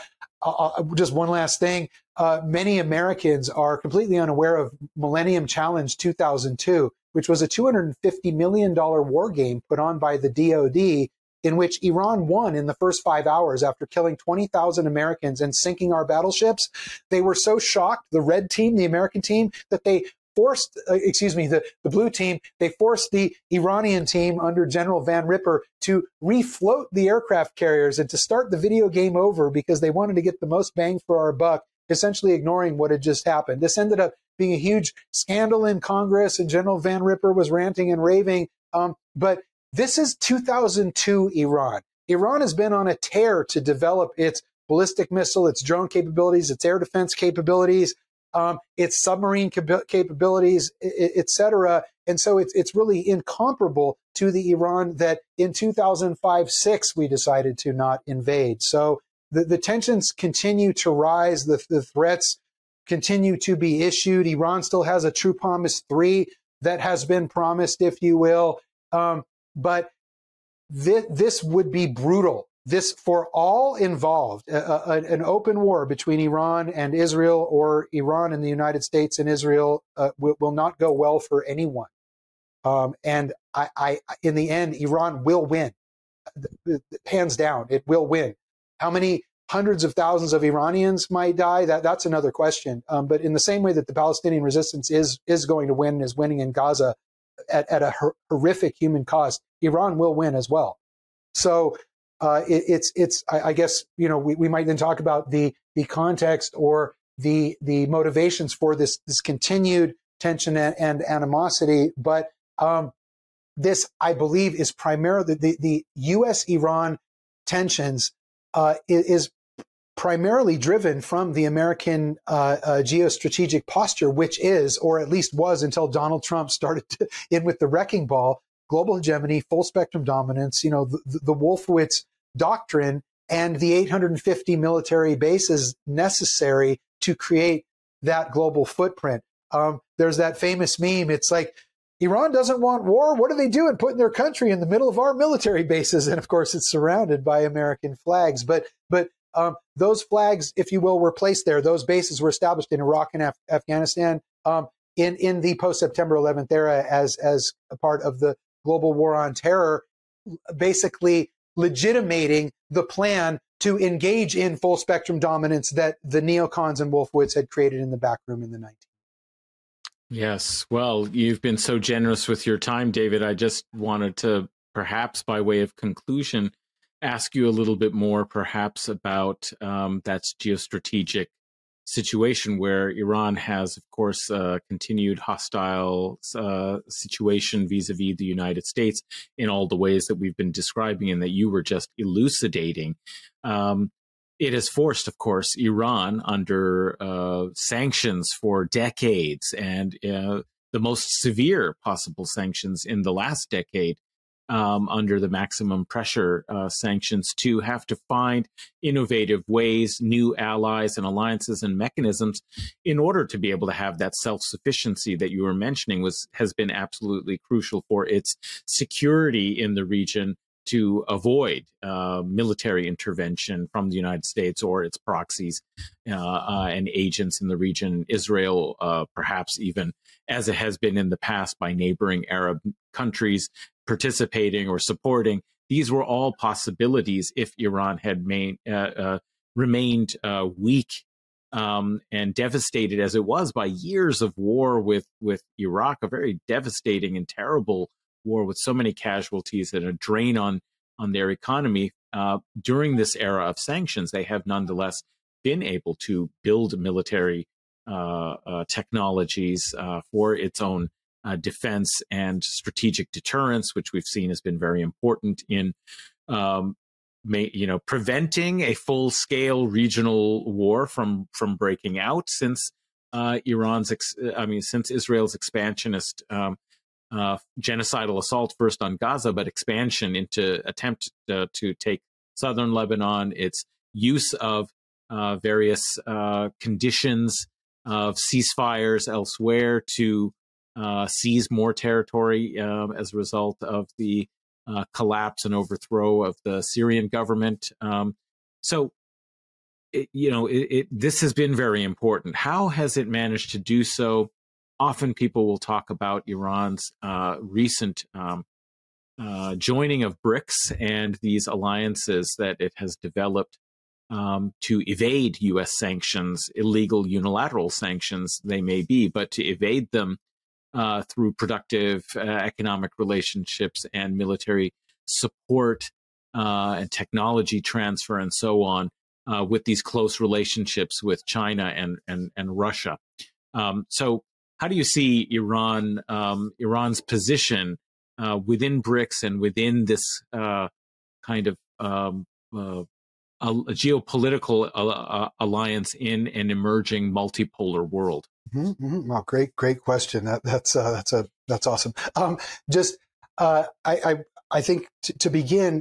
just one last thing. Many Americans are completely unaware of Millennium Challenge 2002, which was a $250 million war game put on by the DoD, in which Iran won in the first 5 hours after killing 20,000 Americans and sinking our battleships. They were so shocked, the red team, the American team, that they forced, the blue team, they forced the Iranian team under General Van Ripper to refloat the aircraft carriers and to start the video game over because they wanted to get the most bang for our buck, essentially ignoring what had just happened. This ended up being a huge scandal in Congress, and General Van Ripper was ranting and raving. But this is 2002 Iran. Iran has been on a tear to develop its ballistic missile, its drone capabilities, its air defense capabilities, its submarine capabilities, etc. And so it's really incomparable to the Iran that in 2005-6 we decided to not invade. So the tensions continue to rise. The threats continue to be issued. Iran still has a True Promise 3 that has been promised, if you will. But this would be brutal. This, for all involved, an open war between Iran and Israel, or Iran and the United States and Israel, will not go well for anyone. And in the end, Iran will win. Hands down, it will win. How many hundreds of thousands of Iranians might die? That's another question. But in the same way that the Palestinian resistance is going to win and is winning in Gaza at a horrific human cost, Iran will win as well. So I guess, we might then talk about the context or the motivations for this continued tension and animosity. But this, I believe, is primarily the U.S.-Iran tensions is primarily driven from the American geostrategic posture, which is, or at least was until Donald Trump started in with the wrecking ball, global hegemony, full spectrum dominance, the Wolfowitz doctrine, and the 850 military bases necessary to create that global footprint. There's that famous meme. It's like, Iran doesn't want war. What are they doing? Putting their country in the middle of our military bases. And of course, it's surrounded by American flags. But those flags, if you will, were placed there. Those bases were established in Iraq and Afghanistan in the post-September 11th era as a part of the global war on terror, basically legitimating the plan to engage in full spectrum dominance that the neocons and Wolfowitz had created in the back room in the 19th. Yes. Well, you've been so generous with your time, David. I just wanted to, perhaps by way of conclusion, ask you a little bit more perhaps about that geostrategic situation where Iran has, of course, continued hostile situation vis-a-vis the United States in all the ways that we've been describing and that you were just elucidating. It has forced, of course, Iran under sanctions for decades, and the most severe possible sanctions in the last decade, under the maximum pressure sanctions, to have to find innovative ways, new allies and alliances and mechanisms in order to be able to have that self-sufficiency that you were mentioning has been absolutely crucial for its security in the region, to avoid military intervention from the United States or its proxies and agents in the region, Israel, perhaps even as it has been in the past by neighboring Arab countries participating or supporting. These were all possibilities if Iran had remained weak and devastated as it was by years of war with Iraq, a very devastating and terrible war with so many casualties and a drain on their economy. During this era of sanctions, they have nonetheless been able to build military technologies for its own defense and strategic deterrence, which we've seen has been very important in preventing a full-scale regional war from breaking out since since Israel's expansionist genocidal assault first on Gaza, but expansion into attempt to take southern Lebanon, its use of various conditions of ceasefires elsewhere to seize more territory as a result of the collapse and overthrow of the Syrian government. This has been very important. How has it managed to do so? Often people will talk about Iran's recent joining of BRICS and these alliances that it has developed to evade U.S. sanctions, illegal unilateral sanctions they may be, but to evade them through productive economic relationships and military support and technology transfer and so on with these close relationships with China and Russia. So how do you see Iran's position within BRICS and within this kind of a geopolitical alliance in an emerging multipolar world? Mm-hmm. Well, great question. That's awesome. I think to begin,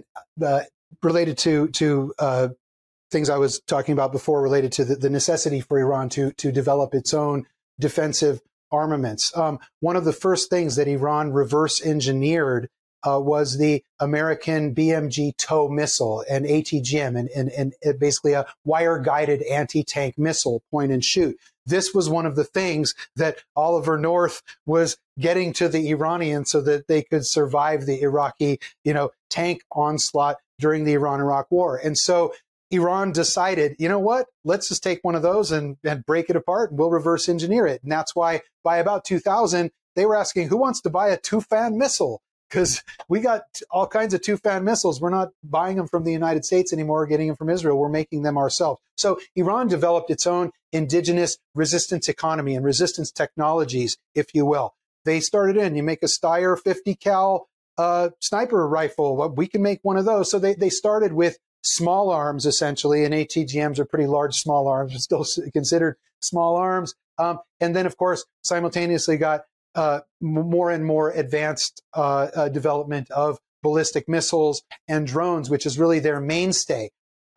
related to things I was talking about before, related to the necessity for Iran to develop its own defensive armaments. One of the first things that Iran reverse engineered was the American BMG TOW missile, an ATGM, and basically a wire-guided anti-tank missile, point and shoot. This was one of the things that Oliver North was getting to the Iranians so that they could survive the Iraqi, tank onslaught during the Iran-Iraq War. And so Iran decided, you know what, let's just take one of those and break it apart, and we'll reverse engineer it. And that's why by about 2000, they were asking, who wants to buy a Tufan missile? Because we got all kinds of Tufan missiles. We're not buying them from the United States anymore, or getting them from Israel. We're making them ourselves. So Iran developed its own indigenous resistance economy and resistance technologies, if you will. They started you make a Steyr 50 cal sniper rifle. Well, we can make one of those. So they started with small arms, essentially, and ATGMs are pretty large small arms, but still considered small arms. And then, of course, simultaneously got more and more advanced development of ballistic missiles and drones, which is really their mainstay.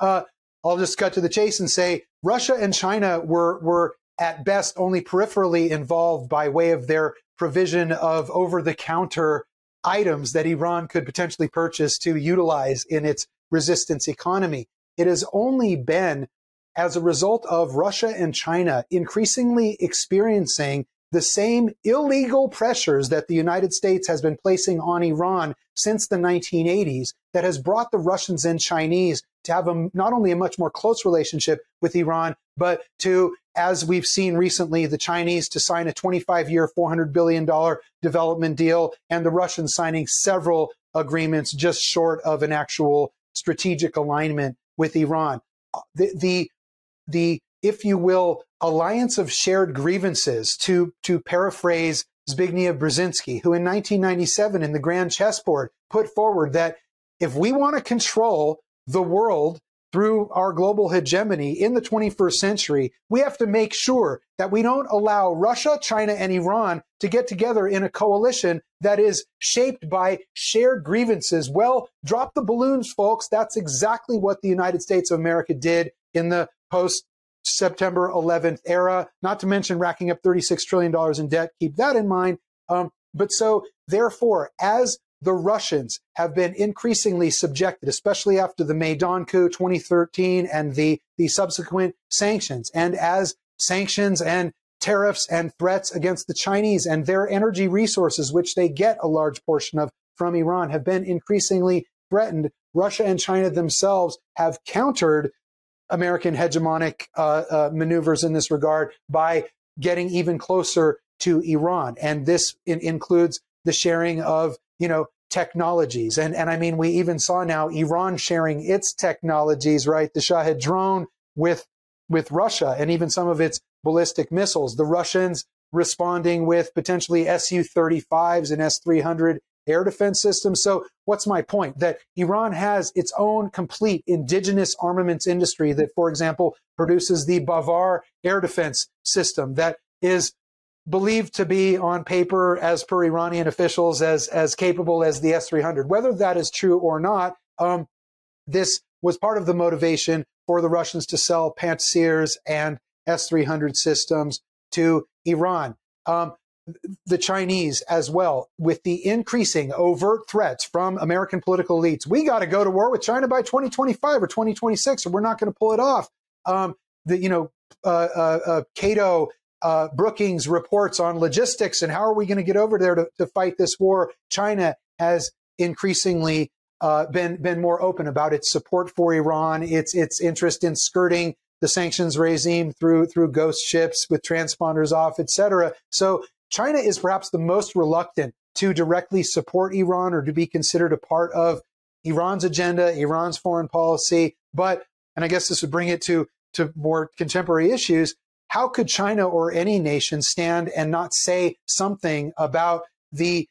I'll just cut to the chase and say Russia and China were at best only peripherally involved by way of their provision of over-the-counter items that Iran could potentially purchase to utilize in its resistance economy. It has only been as a result of Russia and China increasingly experiencing the same illegal pressures that the United States has been placing on Iran since the 1980s that has brought the Russians and Chinese to have not only a much more close relationship with Iran, but to, as we've seen recently, the Chinese to sign a 25-year, $400 billion development deal, and the Russians signing several agreements just short of an actual strategic alignment with Iran. The if you will, alliance of shared grievances, to paraphrase Zbigniew Brzezinski, who in 1997 in the Grand Chessboard put forward that if we want to control the world through our global hegemony in the 21st century, we have to make sure that we don't allow Russia, China, and Iran to get together in a coalition that is shaped by shared grievances. Well, drop the balloons, folks. That's exactly what the United States of America did in the post-September 11th era, not to mention racking up $36 trillion in debt. Keep that in mind. But so, therefore, as the Russians have been increasingly subjected, especially after the Maidan coup 2013 and the subsequent sanctions, and as sanctions and tariffs and threats against the Chinese and their energy resources, which they get a large portion of from Iran, have been increasingly threatened, Russia and China themselves have countered American hegemonic maneuvers in this regard by getting even closer to Iran. And this includes the sharing of, technologies. And I mean, we even saw now Iran sharing its technologies, right? The Shahed drone with Russia, and even some of its ballistic missiles. The Russians responding with potentially Su-35s and S-300 air defense systems. So what's my point? That Iran has its own complete indigenous armaments industry that, for example, produces the Bavar air defense system that is believed to be on paper, as per Iranian officials, as capable as the S-300. Whether that is true or not, this was part of the motivation for the Russians to sell Pantsirs and S-300 systems to Iran. The Chinese as well, with the increasing overt threats from American political elites. We got to go to war with China by 2025 or 2026, or we're not going to pull it off. Cato Brookings reports on logistics and how are we going to get over there to fight this war. China has increasingly been more open about its support for Iran, its interest in skirting the sanctions regime through ghost ships with transponders off, etc. So China is perhaps the most reluctant to directly support Iran or to be considered a part of Iran's agenda, Iran's foreign policy. But, and I guess this would bring it to more contemporary issues, how could China or any nation stand and not say something about the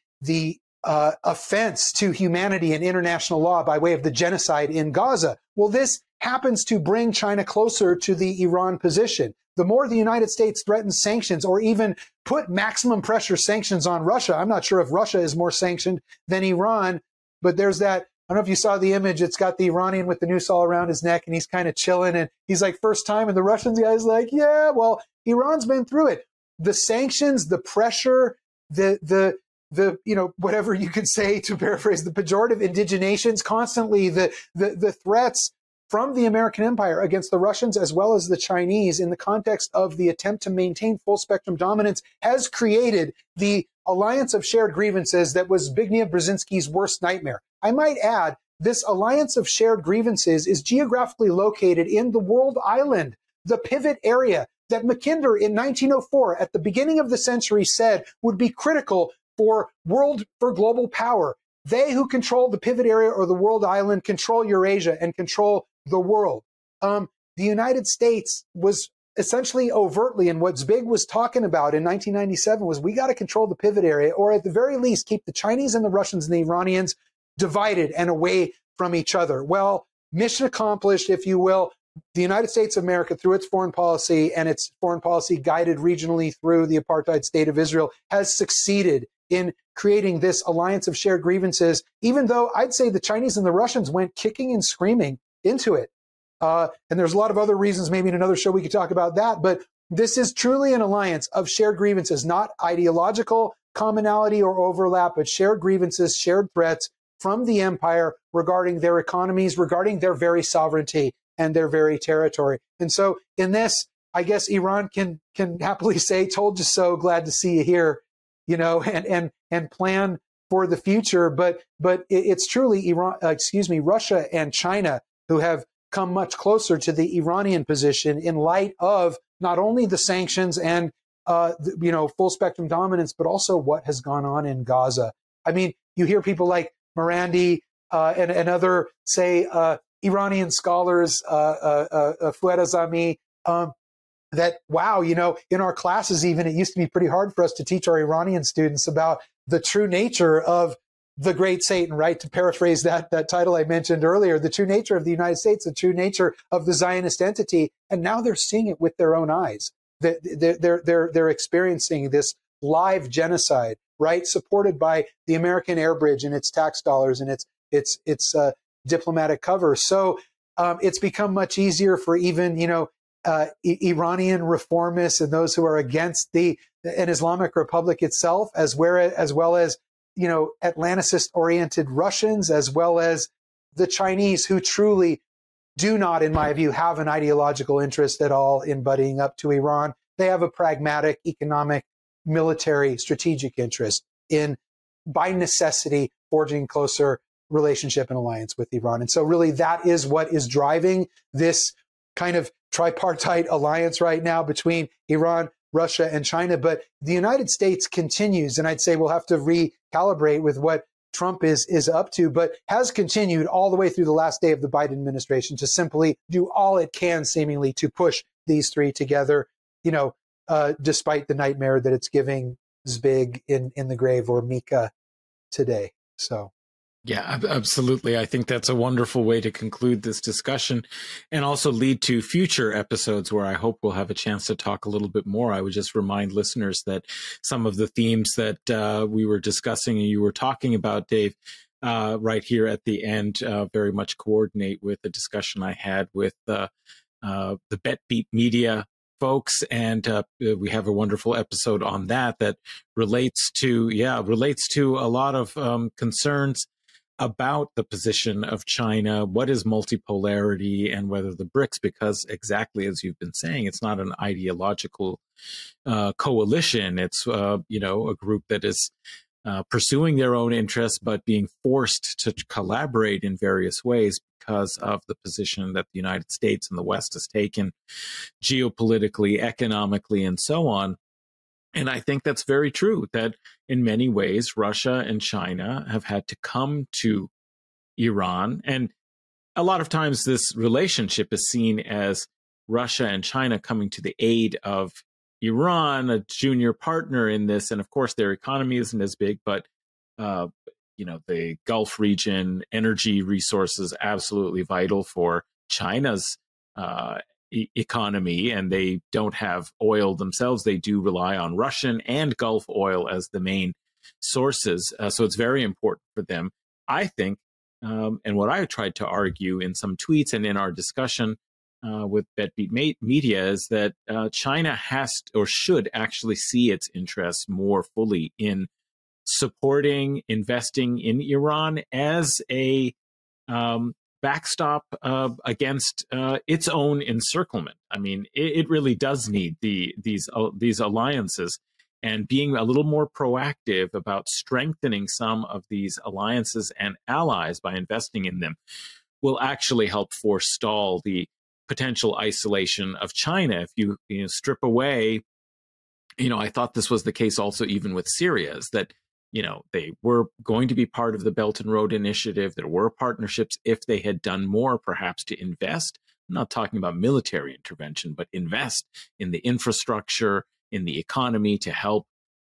offense to humanity and international law by way of the genocide in Gaza? Well, this happens to bring China closer to the Iran position. The more the United States threatens sanctions or even put maximum pressure sanctions on Russia, I'm not sure if Russia is more sanctioned than Iran, but there's that, I don't know if you saw the image, it's got the Iranian with the noose all around his neck and he's kind of chilling and he's like, first time, and the Russian guy's like, yeah, well, Iran's been through it. The sanctions, the pressure, the whatever you could say to paraphrase the pejorative, indignations, constantly the threats from the American empire against the Russians as well as the Chinese in the context of the attempt to maintain full spectrum dominance has created the alliance of shared grievances that was Zbigniew Brzezinski's worst nightmare. I might add, this alliance of shared grievances is geographically located in the world island, the pivot area that Mackinder in 1904 at the beginning of the century said would be critical for global power. They who control the pivot area or the world island control Eurasia and control the world. The United States was essentially overtly, and what Zbig was talking about in 1997 was we got to control the pivot area, or at the very least keep the Chinese and the Russians and the Iranians divided and away from each other. Well, mission accomplished, if you will. The United States of America, through its foreign policy and its foreign policy guided regionally through the apartheid state of Israel, has succeeded in creating this alliance of shared grievances, even though I'd say the Chinese and the Russians went kicking and screaming into it. And there's a lot of other reasons, maybe in another show we could talk about that, but this is truly an alliance of shared grievances, not ideological commonality or overlap, but shared grievances, shared threats from the empire regarding their economies, regarding their very sovereignty and their very territory. And so in this, I guess Iran can happily say, told you so, glad to see you here, and plan for the future. But it's truly Russia and China who have come much closer to the Iranian position in light of not only the sanctions and full spectrum dominance, but also what has gone on in Gaza. I mean, you hear people like Marandi and other, say, Iranian scholars, Fouad Azami, that, wow, in our classes even, it used to be pretty hard for us to teach our Iranian students about the true nature of the great Satan, right? To paraphrase that title I mentioned earlier, the true nature of the United States, the true nature of the Zionist entity. And now they're seeing it with their own eyes. They're experiencing this live genocide, right? Supported by the American air bridge and its tax dollars and its diplomatic cover. So it's become much easier for even, Iranian reformists and those who are against an Islamic Republic itself, as well as Atlanticist-oriented Russians, as well as the Chinese, who truly do not, in my view, have an ideological interest at all in buddying up to Iran. They have a pragmatic, economic, military, strategic interest in, by necessity, forging closer relationship and alliance with Iran. And so really that is what is driving this kind of tripartite alliance right now between Iran, Russia, and China. But the United States continues, and I'd say we'll have to recalibrate with what Trump is up to, but has continued all the way through the last day of the Biden administration to simply do all it can, seemingly, to push these three together, despite the nightmare that it's giving Zbig in the grave, or Mika today. So Yeah, absolutely. I think that's a wonderful way to conclude this discussion and also lead to future episodes where I hope we'll have a chance to talk a little bit more. I would just remind listeners that some of the themes that we were discussing and you were talking about, Dave, right here at the end, very much coordinate with the discussion I had with the BetBeat Media folks, and we have a wonderful episode on that relates to a lot of concerns about the position of China, what is multipolarity, and whether the BRICS, because exactly as you've been saying, it's not an ideological coalition. It's a group that is pursuing their own interests, but being forced to collaborate in various ways because of the position that the United States and the West has taken geopolitically, economically, and so on. And I think that's very true, that in many ways, Russia and China have had to come to Iran. And a lot of times this relationship is seen as Russia and China coming to the aid of Iran, a junior partner in this. And of course, their economy isn't as big, but the Gulf region, energy resources, absolutely vital for China's economy, and they don't have oil themselves. They do rely on Russian and Gulf oil as the main sources. So it's very important for them, I think. And what I tried to argue in some tweets and in our discussion with BetBeat Media is that China has or should actually see its interests more fully in supporting, investing in Iran as a backstop against its own encirclement. I mean, it really does need these alliances, and being a little more proactive about strengthening some of these alliances and allies by investing in them will actually help forestall the potential isolation of China. If you strip away, I thought this was the case also even with Syria, is that they were going to be part of the Belt and Road Initiative. There were partnerships if they had done more, perhaps to invest. I'm not talking about military intervention, but invest in the infrastructure, in the economy to help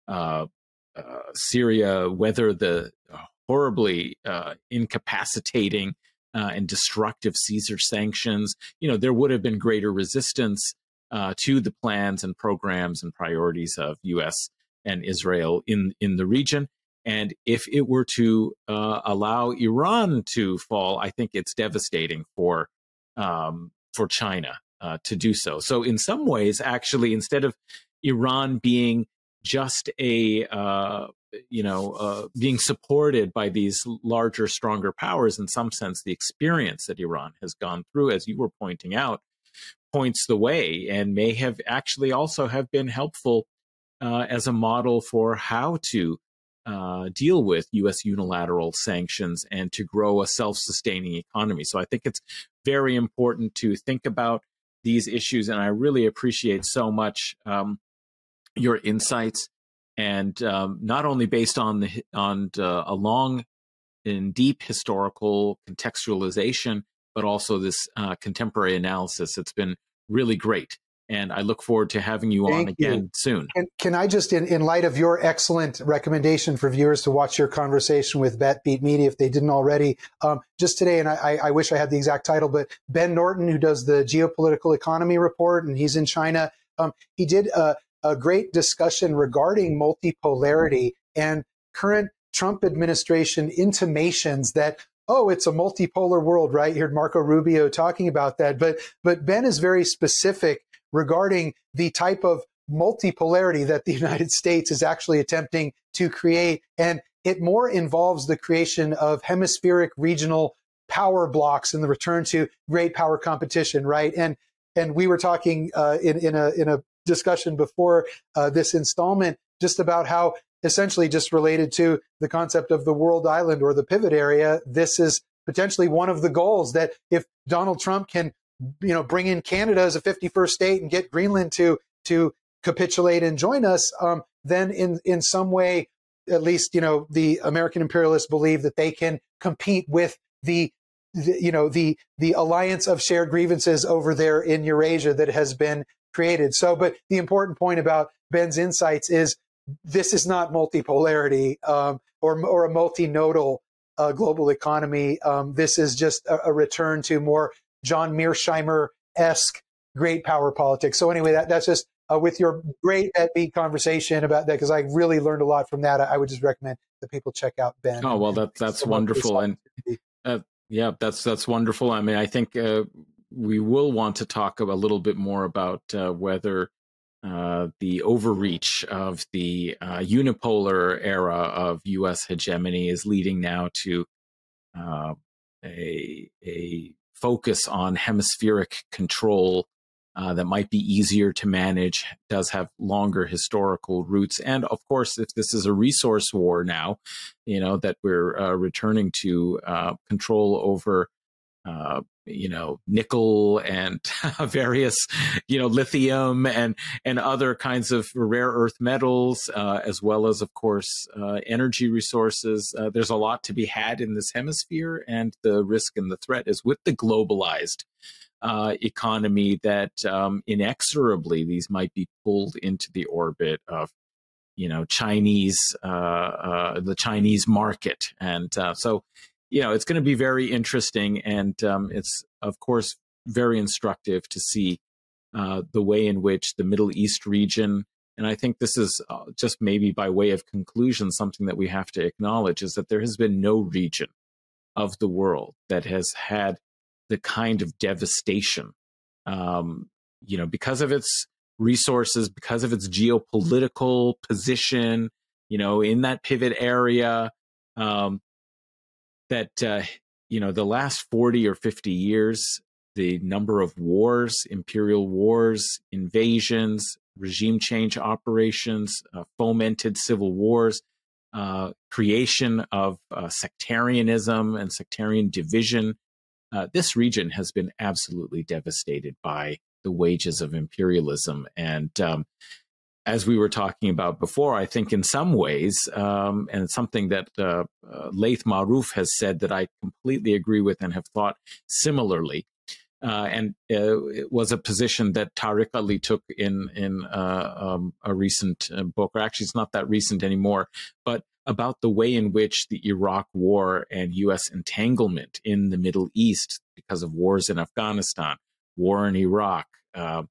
Syria weather the horribly incapacitating and destructive Caesar sanctions. There would have been greater resistance to the plans and programs and priorities of U.S. and Israel in the region. And if it were to allow Iran to fall, I think it's devastating for China to do so. So in some ways, actually, instead of Iran being just being supported by these larger, stronger powers, in some sense, the experience that Iran has gone through, as you were pointing out, points the way and may have actually also have been helpful as a model for how to deal with U.S. unilateral sanctions and to grow a self-sustaining economy. So I think it's very important to think about these issues, and I really appreciate so much your insights, and not only based on a long and deep historical contextualization, but also this contemporary analysis. It's been really great. And I look forward to having you on again soon. And can I just, in light of your excellent recommendation for viewers to watch your conversation with BetBeat Media, if they didn't already, just today, and I wish I had the exact title, but Ben Norton, who does the Geopolitical Economy Report, and he's in China, he did a great discussion regarding multipolarity and current Trump administration intimations that, oh, it's a multipolar world, right? You heard Marco Rubio talking about that. But Ben is very specific regarding the type of multipolarity that the United States is actually attempting to create. And it more involves the creation of hemispheric regional power blocks and the return to great power competition, right? And we were talking in a discussion before this installment just about how essentially just related to the concept of the world island or the pivot area. This is potentially one of the goals, that if Donald Trump can, bring in Canada as a 51st state and get Greenland to capitulate and join us, then in some way, at least, the American imperialists believe that they can compete with the alliance of shared grievances over there in Eurasia that has been created. So, but the important point about Ben's insights is this is not multipolarity or a multinodal global economy. This is just a return to more John Mearsheimer-esque great power politics. So anyway, that's just with your great at-beat conversation about that, because I really learned a lot from that. I would just recommend that people check out Ben. Oh, well, that's so wonderful. And yeah, that's wonderful. I mean, I think we will want to talk a little bit more about whether the overreach of the unipolar era of U.S. hegemony is leading now to a focus on hemispheric control that might be easier to manage, does have longer historical roots. And of course, if this is a resource war now, that we're returning to control over nickel and various, lithium and other kinds of rare earth metals, as well as, of course, energy resources. There's a lot to be had in this hemisphere, and the risk and the threat is with the globalized economy that inexorably these might be pulled into the orbit of, the Chinese market. And so, it's going to be very interesting, and it's, of course, very instructive to see the way in which the Middle East region, and I think this is just maybe by way of conclusion, something that we have to acknowledge, is that there has been no region of the world that has had the kind of devastation, because of its resources, because of its geopolitical position, in that pivot area, that, the last 40 or 50 years, the number of wars, imperial wars, invasions, regime change operations, fomented civil wars, creation of sectarianism and sectarian division, this region has been absolutely devastated by the wages of imperialism. And as we were talking about before, I think in some ways, and it's something that Laith Marouf has said that I completely agree with and have thought similarly, and it was a position that Tariq Ali took in a recent book, or actually it's not that recent anymore, but about the way in which the Iraq War and U.S. entanglement in the Middle East, because of wars in Afghanistan, war in Iraq, a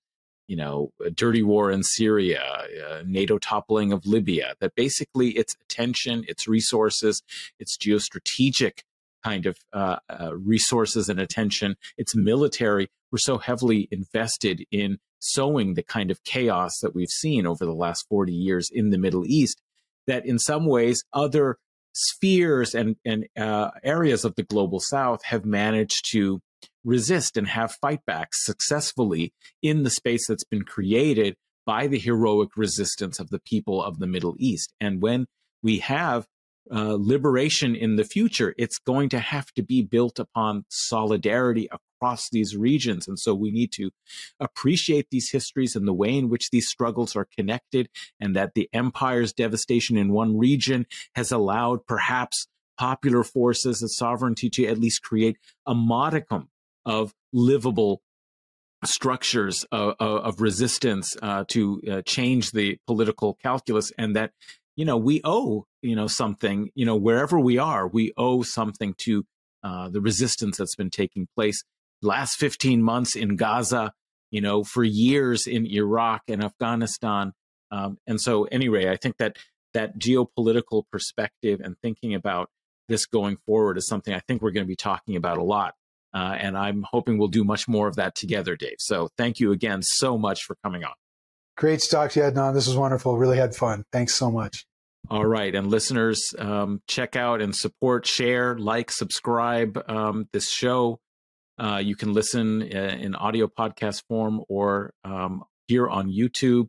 dirty war in Syria, NATO toppling of Libya, that basically its attention, its resources, its geostrategic kind of resources and attention, its military were so heavily invested in sowing the kind of chaos that we've seen over the last 40 years in the Middle East, that in some ways other spheres and areas of the global South have managed to resist and have fightbacks successfully in the space that's been created by the heroic resistance of the people of the Middle East. And when we have liberation in the future, it's going to have to be built upon solidarity across these regions. And so we need to appreciate these histories and the way in which these struggles are connected, and that the empire's devastation in one region has allowed perhaps popular forces and sovereignty to at least create a modicum of livable structures of resistance to change the political calculus, and that we owe something, wherever we are, we owe something to the resistance that's been taking place last 15 months in Gaza, for years in Iraq and Afghanistan. And so anyway, I think that geopolitical perspective and thinking about this going forward is something I think we're going to be talking about a lot. And I'm hoping we'll do much more of that together, Dave. So thank you again so much for coming on. Great to talk to you, Adnan. This was wonderful. Really had fun. Thanks so much. All right. And listeners, check out and support, share, like, subscribe this show. You can listen in audio podcast form or here on YouTube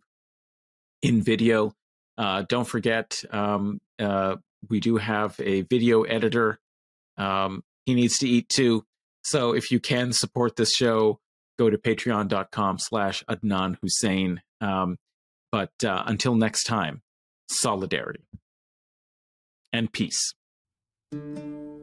in video. Don't forget, we do have a video editor. He needs to eat too. So if you can support this show, go to patreon.com/Adnan Hussein. But until next time, solidarity and peace.